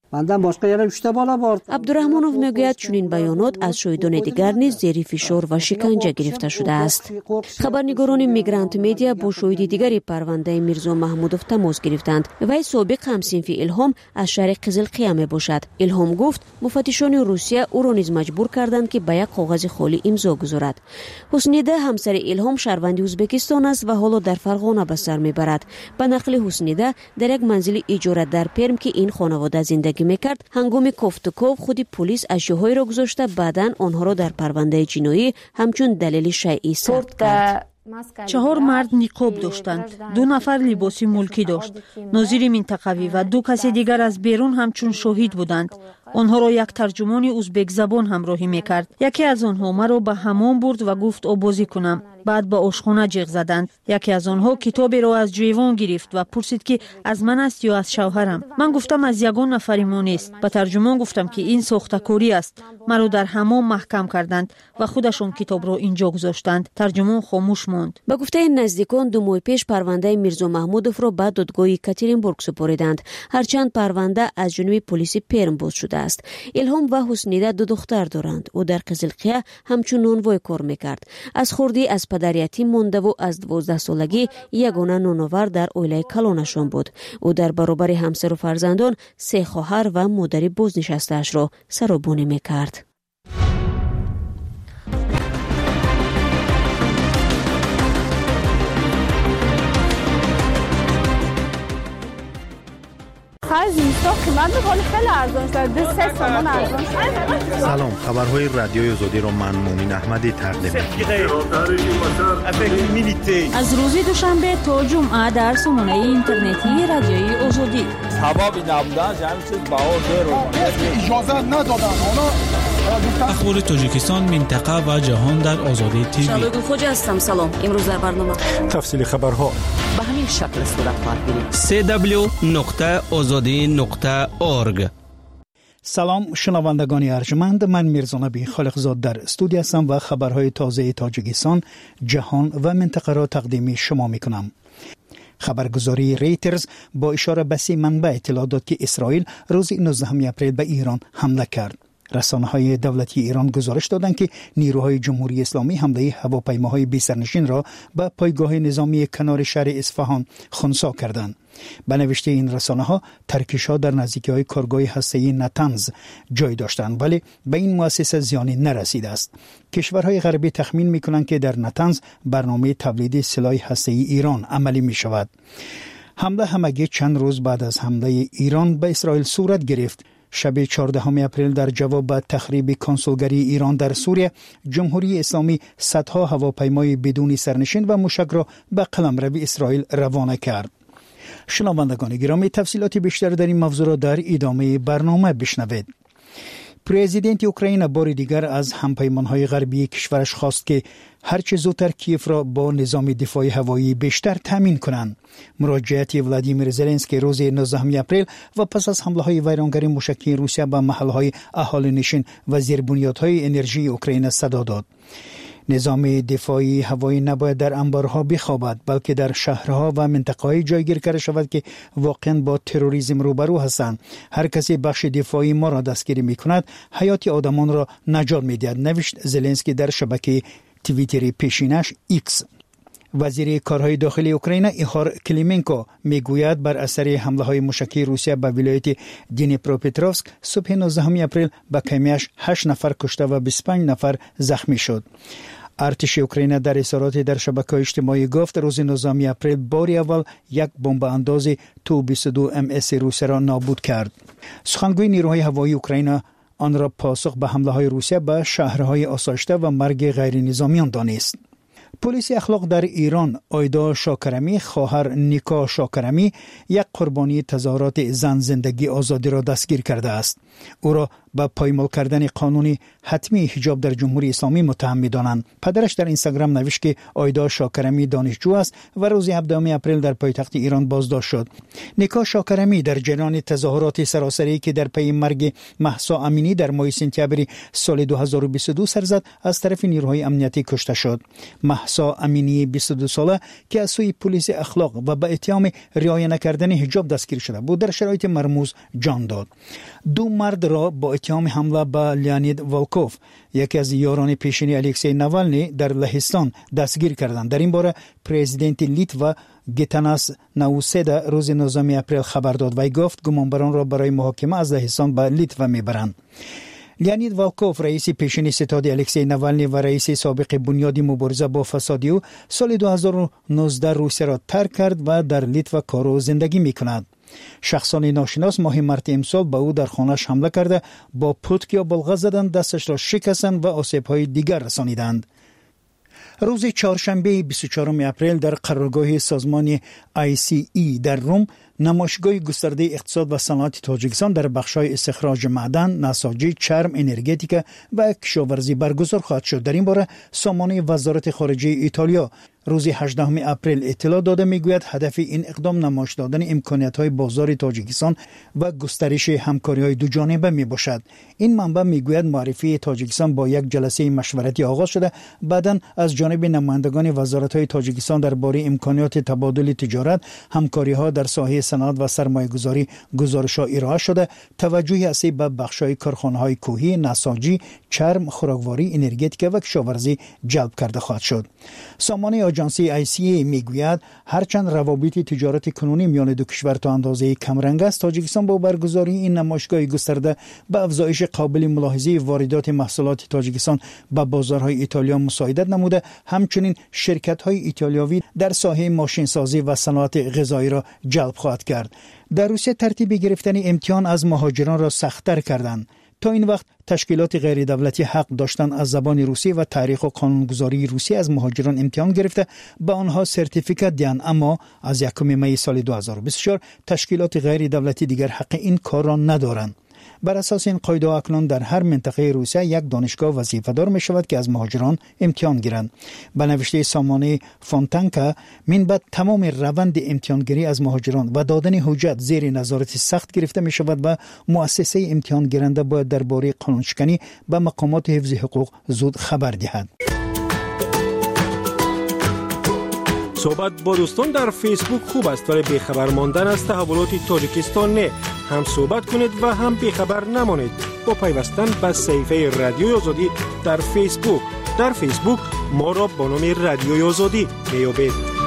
Speaker 12: абдураҳмонов мегӯяд чунин баёнот аз шоҳидони дигар низ зери фишор ва шиканҷа гирифта шудааст. хабарнигорони Мигрант Медиа бо шоҳиди дигари парвандаи мирзо маҳмудов тамос гирифтанд. вай собиқ ҳамсинфи илҳом аз шаҳри Қизилқия мебошад. илҳом гуфт муфаттишони Русия ӯро низ маҷбур карданд ки ба як коғази холӣ имзо гузорад. ҳуснида ҳамсари илҳом шаҳрванди Ӯзбекистон аст ва ҳоло дар Фарғона ба сар мебарад. ба нақли ҳуснида дар як манзили иҷора дар Перм ки ин хонавода зиндагӣ мекард, ҳангоми кофтуков худи полис ашёҳоеро гузошта баъдан онҳоро дар парвандаи ҷиноӣ ҳамчун далели шайъӣ сабт кард.
Speaker 13: чаҳор мард ниқоб доштанд, ду нафар либоси мулкӣ дошт. нозири минтақавӣ ва ду каси дигар аз берун ҳамчун шоҳид буданд. онҳоро як тарҷумони ӯзбекзабон ҳамроҳӣ мекард. яке аз онҳо маро ба ҳаммом бурд ва гуфт обозӣ кунам. баъд ба ошхона ҷиғ заданд. яке аз онҳо китоберо аз ҷӯйвон гирифт ва пурсид ки аз ман аст ё аз шавҳарам. ман гуфтам аз ягон нафари мо нест. ба тарҷумон гуфтам ки ин сохтакорӣ аст. маро дар ҳаммом маҳкам карданд ва худашон китобро инҷо гузоштанд. тарҷумон хомӯш монд.
Speaker 12: ба гуфтаи наздикон ду моҳи пеш парвандаи мирзо маҳмудовро ба додгоҳи Екатеринбург супориданд. ҳарчанд парванда аз ҷониби полиси Перм боз шудааст. илҳом ва ҳуснида ду духтар доранд. ӯ дар Қизилқия ҳамчун нонвой кор мекард. аз хурдӣ аз падар ятим мондаву аз дувоздаҳсолагӣ ягона ноновар дар оилаи калонашон буд. ӯ дар баробари ҳамсару фарзандон се хоҳар ва модари бознишастаашро саробонӣ мекард.
Speaker 1: سلام، خبرهای رادیوی آزادی را من مومن احمدی تقدیم
Speaker 13: می‌کنم. از روز دوشنبه تا جمعه در سامانه اینترنتی رادیوی آزادی.
Speaker 16: سبب نبودن همین چیز بهار رو اجازه ندادن.
Speaker 17: اخبار تاجیکستان، منطقه و جهان در آزادی تیوی.
Speaker 21: شالوی خوجا هستم. سلام. امروز در برنامه
Speaker 1: تفصیل خبرها
Speaker 21: به همین شکل صورت خواهد گرفت.
Speaker 2: سی دبلیو نقطه آزادی نقطه اورگ.
Speaker 22: سلام شنوندگان ارجمند، من میرزا نبی خالقزاد در استودیو هستم و خبرهای تازه تاجیکستان، جهان و منطقه را تقدیم شما میکنم. خبرگزاری ریترز با اشاره به سه منبع اطلاع داد که اسرائیل روز نوزدهم اپریل به ایران حمله کرد. رسانه‌های دولتی ایران گزارش دادند که نیروهای جمهوری اسلامی حمله هواپیماهای بی سرنشین را به پایگاه نظامی کنار شهر اصفهان خنثی کردند. به نوشته این رسانه‌ها ترکش‌ها در نزدیکی‌های کارگاه هسته‌ای نتنز جای داشتند ولی به این مؤسسه زیانی نرسیده است. کشورهای غربی تخمین می‌کنند که در نتنز برنامه تولید سلاح هسته‌ای ایران عملی می‌شود. حمله همگی چند روز بعد از حمله ایران به اسرائیل صورت گرفت. شب چهاردهم اپریل در جواب به تخریب کنسولگری ایران در سوریه، جمهوری اسلامی صدها هواپیمای بدون سرنشین و موشک را به قلمرو اسرائیل روانه کرد. شنوندگان گرامی، تفصیلات بیشتر در این موضوع را در ادامه برنامه بشنوید. پرزیدنت اوکراین بار دیگر از همپیمانهای غربی کشورش خواست که هرچه زودتر کیف را با نظام دفاعی هوایی بیشتر تامین کنند. مراجعت ولادیمیر زلنسکی روز نوزدهم اپریل و پس از حمله‌های ویرانگری موشکی روسیه به محل‌های اهالی نشین و زیربنیادهای انرژی اوکراین صدا داد. نظام دفاعی هوایی نباید در انبارها بخوابد بلکه در شهرها و منطقه‌های جایگیر کرده شود که واقعا با تروریسم روبرو هستند. هر کسی بخش دفاعی ما را دستگیری می‌کند حیات آدمان را نجات می‌دهد، نوشت زلنسکی در شبکه توییتری پیشینش ایکس. وزیر کارهای داخلی اوکراین ایهار کلیمنکو میگوید بر اثر حمله‌های موشکی روسیه به ولایت دنیپروپتروفسک صبح نوزدهم اپریل به کمیش هشت نفر کشته و بیست و پنج نفر زخمی شد. ارتش اوکراین در اظهاراتی در شبکه‌های اجتماعی گفت روز نوزدهم اپریل بار اول یک بمب انداز تو بیست و دو ام اس روسیه را نابود کرد. سخنگوی نیروهای هوایی اوکراین آن را پاسخ به حمله‌های روسیه به شهرهای آسایشته و مرگ غیر نظامیان دانست. پلیس اخلاق در ایران آیدا شاکرمی خواهر نیکا شاکرمی یک قربانی تظاهرات زن زندگی آزادی را دستگیر کرده است. او را به پایمال کردن قانونی حتمی حجاب در جمهوری اسلامی متهم می‌دانند. پدرش در اینستاگرام نوشت که آیدا شاکرمی دانشجو است و روز هفدهم اپریل در پایتخت ایران بازداشت شد. نیکا شاکرمی در جریان تظاهرات سراسری که در پی مرگ مهسا امینی در ماه سپتامبر سال دو هزار و بیست و دو سر زد از طرف نیروهای امنیتی کشته شد. مهسا امینی بیست و دو ساله که از سوی پلیس اخلاق و به اتهام رعایت نکردن حجاب دستگیر شده بود در شرایط مرموز جان داد. دو مرد را با اتهام حمله به لیانید والکوف یکی از یاران پیشین الکسی ناوالنی در لهستان دستگیر کردند. در این باره پرزیدنت لیتوا گیتاناس ناوسیدا روز نوزدهم اپریل خبر داد و گفت گمانبران را برای محاکمه از لهستان به لیتوا میبرند. لیانید والکوف رئیس پیشین ستاد الکسی ناوالنی و رئیس سابق بنیاد مبارزه با فساد او سال دو هزار و نوزده روسیه را ترک کرد و در لیتوا کار و زندگی میکند. شخصان ناشناس ماه مارت امسال به او در خانه‌اش حمله کرده با پتک یا بلغه زدند، دستش را شکستند و آسیب‌های دیگر رسانیدند. روز چهارشنبه بیست و چهارم اپریل در قرارگاه سازمان آی سی ای در روم نمایشگاه گسترده اقتصاد و صنعت تاجیکستان در بخش‌های استخراج معدن، نساجی، چرم، انرژتیک و کشاورزی برگزار خواهد شد. در این باره سامانه وزارت خارجه ایتالیا روز هجدهم اپریل اطلاع داده میگوید هدف این اقدام نمایش دادن امکانیت‌های بازار تاجیکستان و گسترش همکاری‌های دو جانبه میباشد. این منبع میگوید معرفی تاجیکستان با یک جلسه مشورتی آغاز شده، بعداً از جانب نمایندگان وزارت‌های تاجیکستان درباره امکانات تبادل تجارت، همکاری‌ها در ساحه صنعت و سرمایه‌گذاری گزارش‌ها ارائه شده. توجه اصلی به بخش‌های کارخانه‌های کوهی، نساجی، چرم، خوراکواری، انرژتیک و کشاورزی جلب کرده خواهد شد. سامانه آژانسی آی سی ای میگوید هرچند روابط تجارت کنونی میان دو کشور تا اندازه کمرنگ است، تاجیکستان با برگزاری این نمایشگاه گسترده به افزایش قابل ملاحظه واردات محصولات تاجیکستان به بازارهای ایتالیا مساعدت نموده. همچنین شرکت‌های ایتالیایی در ساحه ماشینسازی و صنعت غذایی را جلب خواهد کرد. در روسیه ترتیب گرفتن امتحان از مهاجران را سخت‌تر کردند. تا این وقت تشکیلات غیر دولتی حق داشتند از زبان روسی و تاریخ و قانونگذاری روسی از مهاجران امتحان گرفته به آنها سرتیفیکات دهند، اما از یکم می سال دو هزار و بیست و چهار تشکیلات غیر دولتی دیگر حق این کار را ندارند. بر اساس این قاعده اکنون در هر منطقه روسیه یک دانشگاه وظیفه‌دار می شود که از مهاجران امتحان گیرند. به نوشته سامانه فونتانکا من بعد تمام روند امتحانگیری از مهاجران و دادن حجت زیر نظارت سخت گرفته می شود و مؤسسه امتحان گیرنده باید درباره قانونشکنی به مقامات حفظ حقوق زود خبر دهد.
Speaker 18: صحبت با دوستان در فیسبوک خوب است ولی بیخبر ماندن از تحولات تاجیکستان نه. هم صحبت کنید و هم بیخبر نمانید. با پیوستن به صفحه رادیوی آزادی در فیسبوک. در فیسبوک ما را با نام رادیوی آزادی میابید.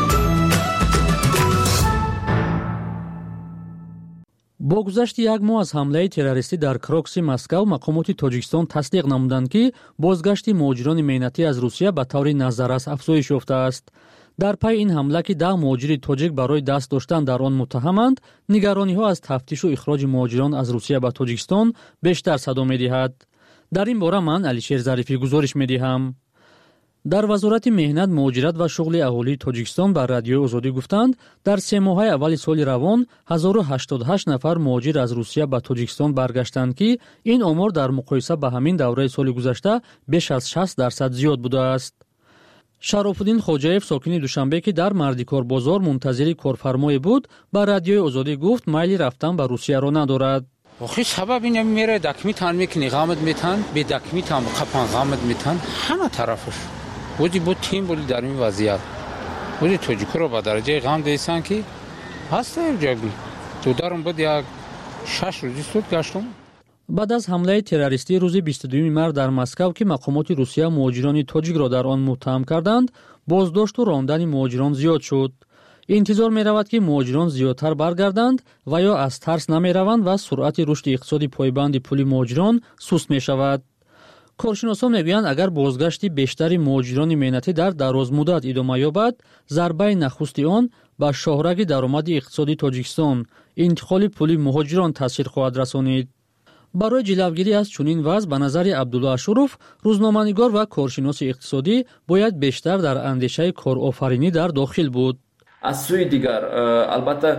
Speaker 7: با گذشت یک ماه از حمله تروریستی در کروکسی مسکو، مقامات تاجیکستان تصدیق نمودند که بازگشت مهاجران مهنتی از روسیه به طور نظررس افزایش یافته است. در پی این حمله که ده مهاجر تاجیک برای دست داشتن در آن متهمند، نگرانی‌ها از تفتیش و اخراج مهاجران از روسیه به تاجیکستان بیشتر صدا می‌دهد. در این باره من علیشیر ظریفی گزارش می‌دهم. در وزارت مهنت، مهاجرت و شغل اهالی تاجیکستان بر رادیوی آزادی گفتند در سه ماه اول سال روان هزار و هشتاد و هشت نفر مهاجر از روسیه به تاجیکستان برگشتند که این آمار در مقایسه با همین دوره سال گذشته بیش از شصت درصد زیاد بوده است. شرافالدین خوجاєв ساکن دوشنبه که در مردیکار بازار منتظر کارفرمای بود، به رادیوی آزادی گفت میل رفتن به روسیه را ندارد.
Speaker 8: آخه سبب اینه میره دکمی تان میکنی غامت میتن به دکمی تام قپان غامت میتن همه طرفش بودی بود تیم بولی در این وضعیت بودی توجیکو رو به درجه غام دیسن که هسته جاگی تو دارم بود یک شش روزی سود گشتم.
Speaker 7: بعد از حمله تروریستی روز بیست و دوم مارس در مسکو که مقامات روسیه مهاجران تاجیک را در آن متهم کردند، بازداشت و راندن مهاجران زیاد شد. انتظار می رود که مهاجران زیادتر برگردند و یا از ترس نمی روند و سرعت رشد اقتصادی پایبند پول مهاجران سست می شود. کارشناسان میگویند اگر بازگشت بیشتر مهاجران مهنتی در دراز مدت ادامه یابد، ضربه نخست آن به شاهرگ درآمد اقتصادی تاجیکستان، انتقال پول مهاجران تاثیر خواهد رسانید. برای جلوگیری از چنین وضع به نظر عبدالله اشرف، روزنامه‌نگار و کارشناس اقتصادی باید بیشتر در اندیشه کارآفرینی در داخل بود.
Speaker 9: از سوی دیگر البته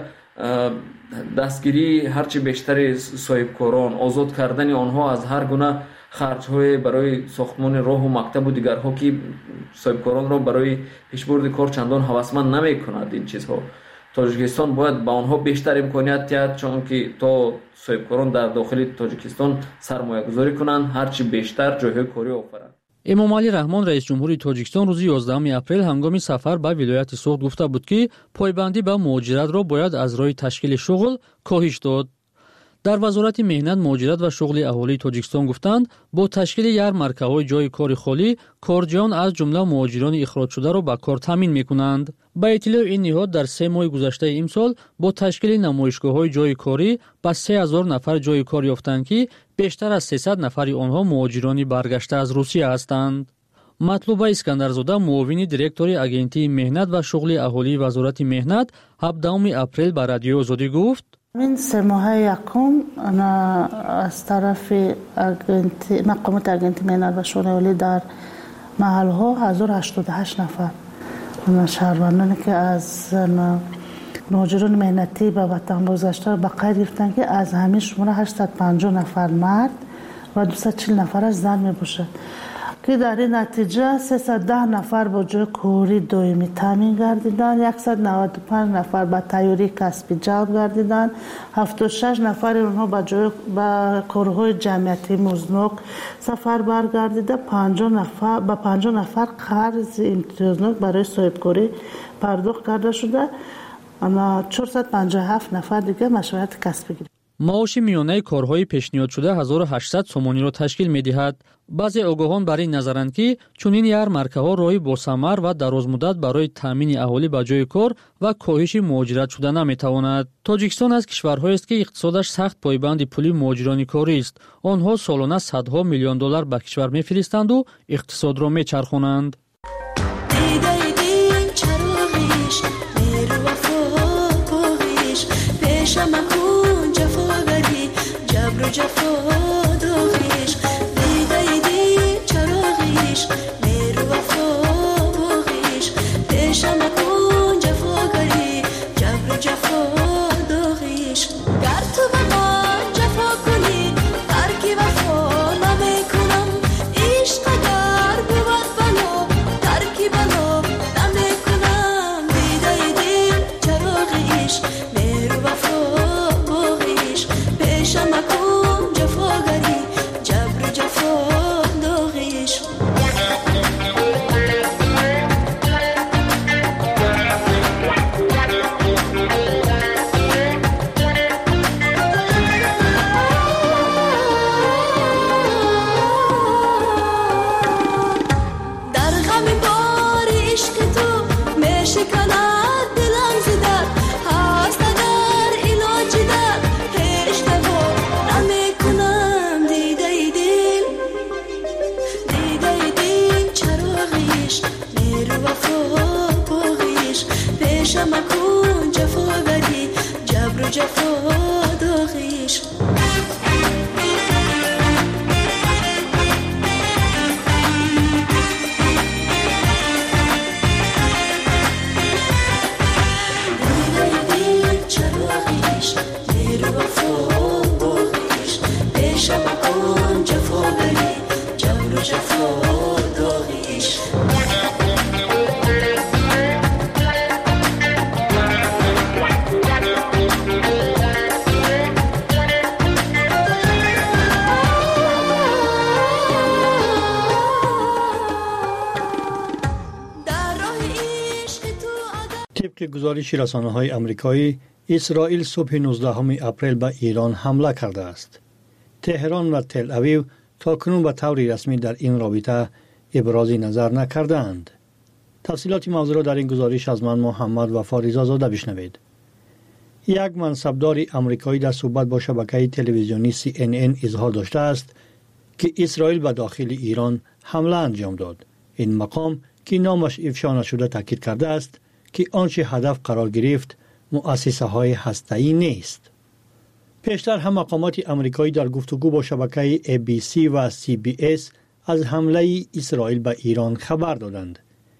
Speaker 9: دستگیری هرچی بیشتر صاحبکاران، آزاد کردن آنها از هر گونه خرج‌های برای ساختمان راه و مکتب و دیگرها که صاحبکاران را برای پیشبرد کار چندان هوسمند نمی‌کند. این چیزها تاجیکستان باید به آنها بیشتر امکانیت دهد، چون که تا صاحبکاران در داخل تاجیکستان سرمایه گذاری کنند هرچی بیشتر جایهای کاری آفرند.
Speaker 7: امام علی رحمان رئیس جمهوری تاجیکستان روز یازدهم اپریل هنگام سفر به ولایت سوخت گفته بود که پایبندی به مهاجرت را باید از راه تشکیل شغل کاهش داد. در وزارت مهنت، مهاجرت و شغل اهالی تاجیکستان گفتند با تشکیل یارمارکه‌های جای کار خالی، کارجویان از جمله مهاجران اخراج شده را به کار تامین می‌کنند. با اطلاع این نهاد در سه ماه گذشته امسال با تشکیل نمایشگاه‌های جای کاری با سه هزار نفر جای کار یافتند که بیشتر از سیصد نفر آنها مهاجران برگشته از روسیه هستند. مطلوبه اسکندرزاده، معاون دیرکتور آژانس مهنت و شغل اهالی وزارت مهنت، هفدهم اپریل به رادیو آزادی گفت:
Speaker 10: این سه ماه یکم از طرف مقامات آژانس مهنت و شغل اهالی در محل ها هزار و هشتاد و هشت نفر شهروندانی که از مهاجران مهنتی به وطن بازگشته به قید گرفتند که از همین شماره هشتصد و پنجاه نفر مرد و دویست و چهل نفر از زن می باشد که در این نتیجه سیصد و ده نفر با جای کاری دائمی تامین گردیدند، صد و نود و پنج نفر با تیاری کسبی جلب گردیدند، هفتاد و شش نفر اونها با جای با کارهای جمعیتی مزنوک سفر برگردیده، پنجاه نفر با پنجاه نفر قرض امتیازناک برای صاحبکاری پرداخت کرده شده، اما چهارصد و پنجاه و هفت نفر دیگه مشورت کسبی گرفت.
Speaker 7: معاش میانه کارهای پیشنهاد شده هزار و هشتصد سومانی را تشکیل می‌دهد. بعضی آگاهان بر این نظرند که چنین یارمارکه‌ها راهی با ثمر و درازمدت برای تامین اهالی به جای کار و کاهش مهاجرت شده نمی‌تواند. تاجیکستان از کشورهایی است که اقتصادش سخت پایبند پول مهاجران کاری است. آنها سالانه صدها میلیون دلار به کشور می‌فرستند و اقتصاد را می‌چرخانند.
Speaker 19: داغیش
Speaker 22: طبق گزارش رسانه‌های آمریکایی، اسرائیل صبح نوزدهم اپریل به ایران حمله کرده است. تهران و تل اویو تاکنون به طور رسمی در این رابطه ابراز نظر نکردند. تفصیلات موضوع را در این گزارش از من محمد وفا رضازاده بشنوید. یک منصبدار آمریکایی در صحبت با شبکه تلویزیونی سی ان ان اظهار داشته است که اسرائیل به داخل ایران حمله انجام داد. این مقام که نامش افشا نشده تاکید کرده است که آنچه هدف قرار گرفت مؤسسه های هسته‌ای نیست. پیشتر هم مقامات آمریکایی در گفتگو با شبکه ای بی سی و سی بی اس از حمله اسرائیل به ایران خبر دادند.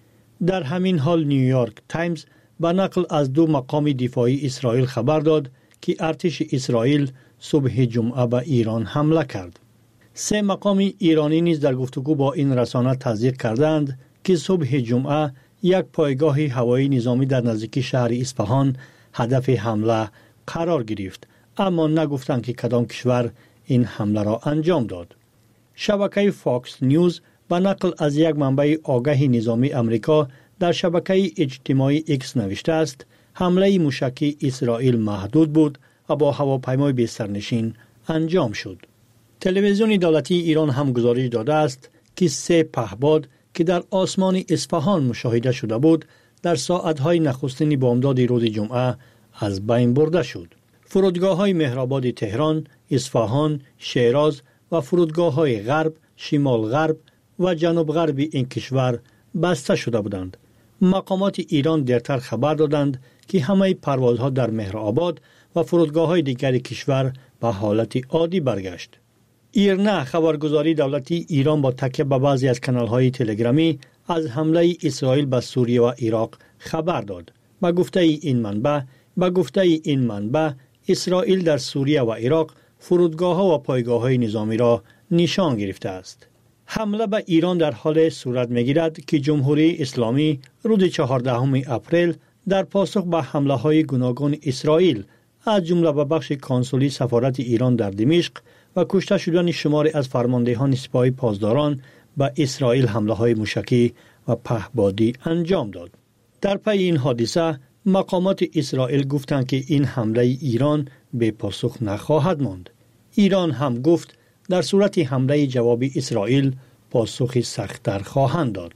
Speaker 22: در همین حال نیویورک تایمز به نقل از دو مقام دفاعی اسرائیل خبر داد که ارتش اسرائیل صبح جمعه به ایران حمله کرد. سه مقام ایرانی نیز در گفتگو با این رسانه تصدیق کردند که صبح جمعه یک پایگاه هوایی نظامی در نزدیکی شهر اصفهان هدف حمله قرار گرفت، اما نگفتند که کدام کشور این حمله را انجام داد. شبکه فاکس نیوز به نقل از یک منبع آگاه نظامی آمریکا در شبکه اجتماعی ایکس نوشته است حمله موشکی اسرائیل محدود بود و با هواپیمای بی سرنشین انجام شد. تلویزیون دولتی ایران هم گزارش داده است که سه پهپاد که در آسمان اصفهان مشاهده شده بود در ساعتهای نخستین بامداد روز جمعه از بین برده شد. فرودگاه‌های مهرآباد تهران، اصفهان، شیراز و فرودگاه‌های غرب، شمال غرب و جنوب غرب این کشور بسته شده بودند. مقامات ایران دیرتر خبر دادند که همه پروازها در مهرآباد و فرودگاه‌های دیگر کشور به حالت عادی برگشت. ایرنا خبرگزاری دولتی ایران با تکیه به بعضی از کانال‌های تلگرامی از حمله اسرائیل به سوریه و عراق خبر داد. با گفته این منبع، با گفته این منبع اسرائیل در سوریه و عراق فرودگاه‌ها و پایگاه‌های نظامی را نشان گرفته است. حمله به ایران در حال صورت می‌گیرد که جمهوری اسلامی روز چهاردهم اپریل در پاسخ به حمله‌های گوناگون اسرائیل از جمله به بخش کنسولی سفارت ایران در دمشق و کشته شدن شماری از فرماندهان سپاه پاسداران به اسرائیل حمله‌های موشکی و پهپادی انجام داد. در پی این حادثه مقامات اسرائیل گفتند که این حمله ایران به پاسخ نخواهد ماند. ایران هم گفت در صورت حمله جوابی اسرائیل پاسخی سخت‌تر خواهند داد.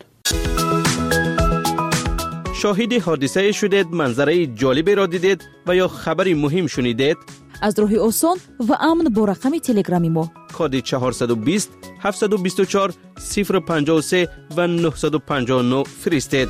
Speaker 2: شاهد حادثه شدید، منظره جالبی را دیدید و یا خبری مهم شنیدید؟
Speaker 21: از راه آسان و امن با رقم تلگرامی ما
Speaker 2: کد چهارصد و بیست هفتصد و بیست و چهار صفر پنجاه و سه و نهصد و پنجاه و نه فرستید.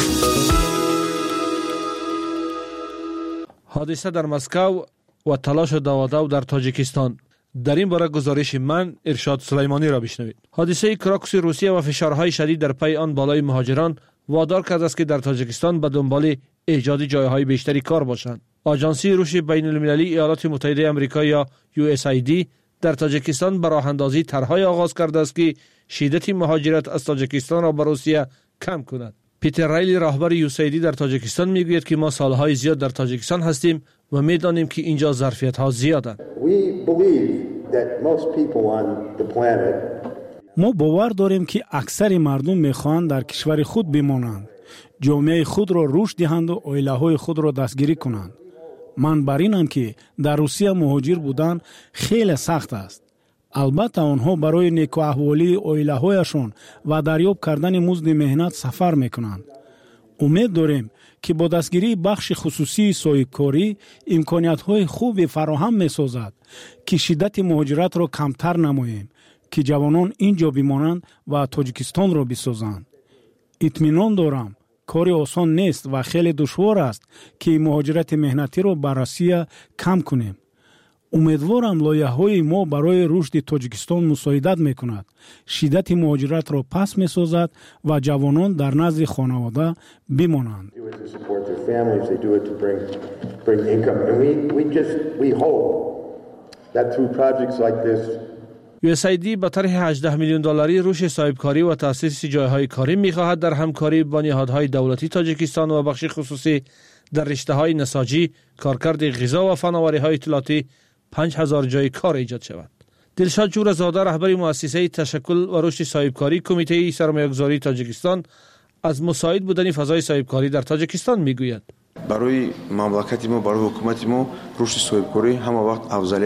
Speaker 20: حادثه در مسکو و تلاش دوادو در تاجیکستان. در این باره گزارش من ارشاد سلیمانی را بشنوید. حادثه کراکس روسیه و فشارهای شدید در پی آن بالای مهاجران وادار کرده است که در تاجیکستان به دنبال ایجاد جایهای بیشتری کار باشند. آژانسی روش بین المللی ایالات متحده آمریکا یا یو اس ای دی در تاجیکستان به راه اندازی طرح‌های آغاز کرده است که شدت مهاجرت از تاجیکستان را به روسیه کم کند. پیتر ریلی رهبر یو اس ای دی در تاجیکستان میگوید که ما سالهای زیاد در تاجیکستان هستیم و میدانیم که اینجا ظرفیت‌ها زیادند.
Speaker 23: ما باور داریم که اکثر مردم میخواهند در کشور خود بمانند، جامعه خود را رشد دهند و عائله‌های خود را دستگیری کنند. من بر اینم که در روسیه مهاجر بودن خیلی سخت است. البته آنها برای نیکو احوالی عائله‌هایشان و دریافت کردن مزد مهنت سفر میکنند. امید داریم که با دستگیری بخش خصوصی صاحبکاری امکانیت‌های خوبی فراهم می‌سازد که شدت مهاجرت را کمتر نماییم که جوانان اینجا بمانند و تاجیکستان را بسازند. اطمینان دارم کاری آسان نیست و خیلی دشوار است که مهاجرت مهنتی را به روسیه کم کنیم. امیدوارم لایحه‌های ما برای رشد تاجیکستان مساعدت میکند، شدت مهاجرت را پس میسازد و جوانان در نزد خانواده بمانند.
Speaker 20: یو اس ای دی با طرح هجده میلیون دلاری رشد صاحبکاری و تأسیس جایهای کاری می‌خواهد در همکاری با نهادهای دولتی تاجیکستان و بخش خصوصی در رشته‌های نساجی، کارکرد غذا و فناوری‌های اطلاعاتی پنج هزار جای کار ایجاد شود. دلشاد جورزاده رهبر مؤسسه تشکل و رشد صاحبکاری کمیته سرمایه‌گذاری تاجیکستان از مساعد بودن فضای صاحبکاری در تاجیکستان میگوید.
Speaker 3: برای مملکت ما، برای حکومت ما رشد صاحبکاری همه وقت افضل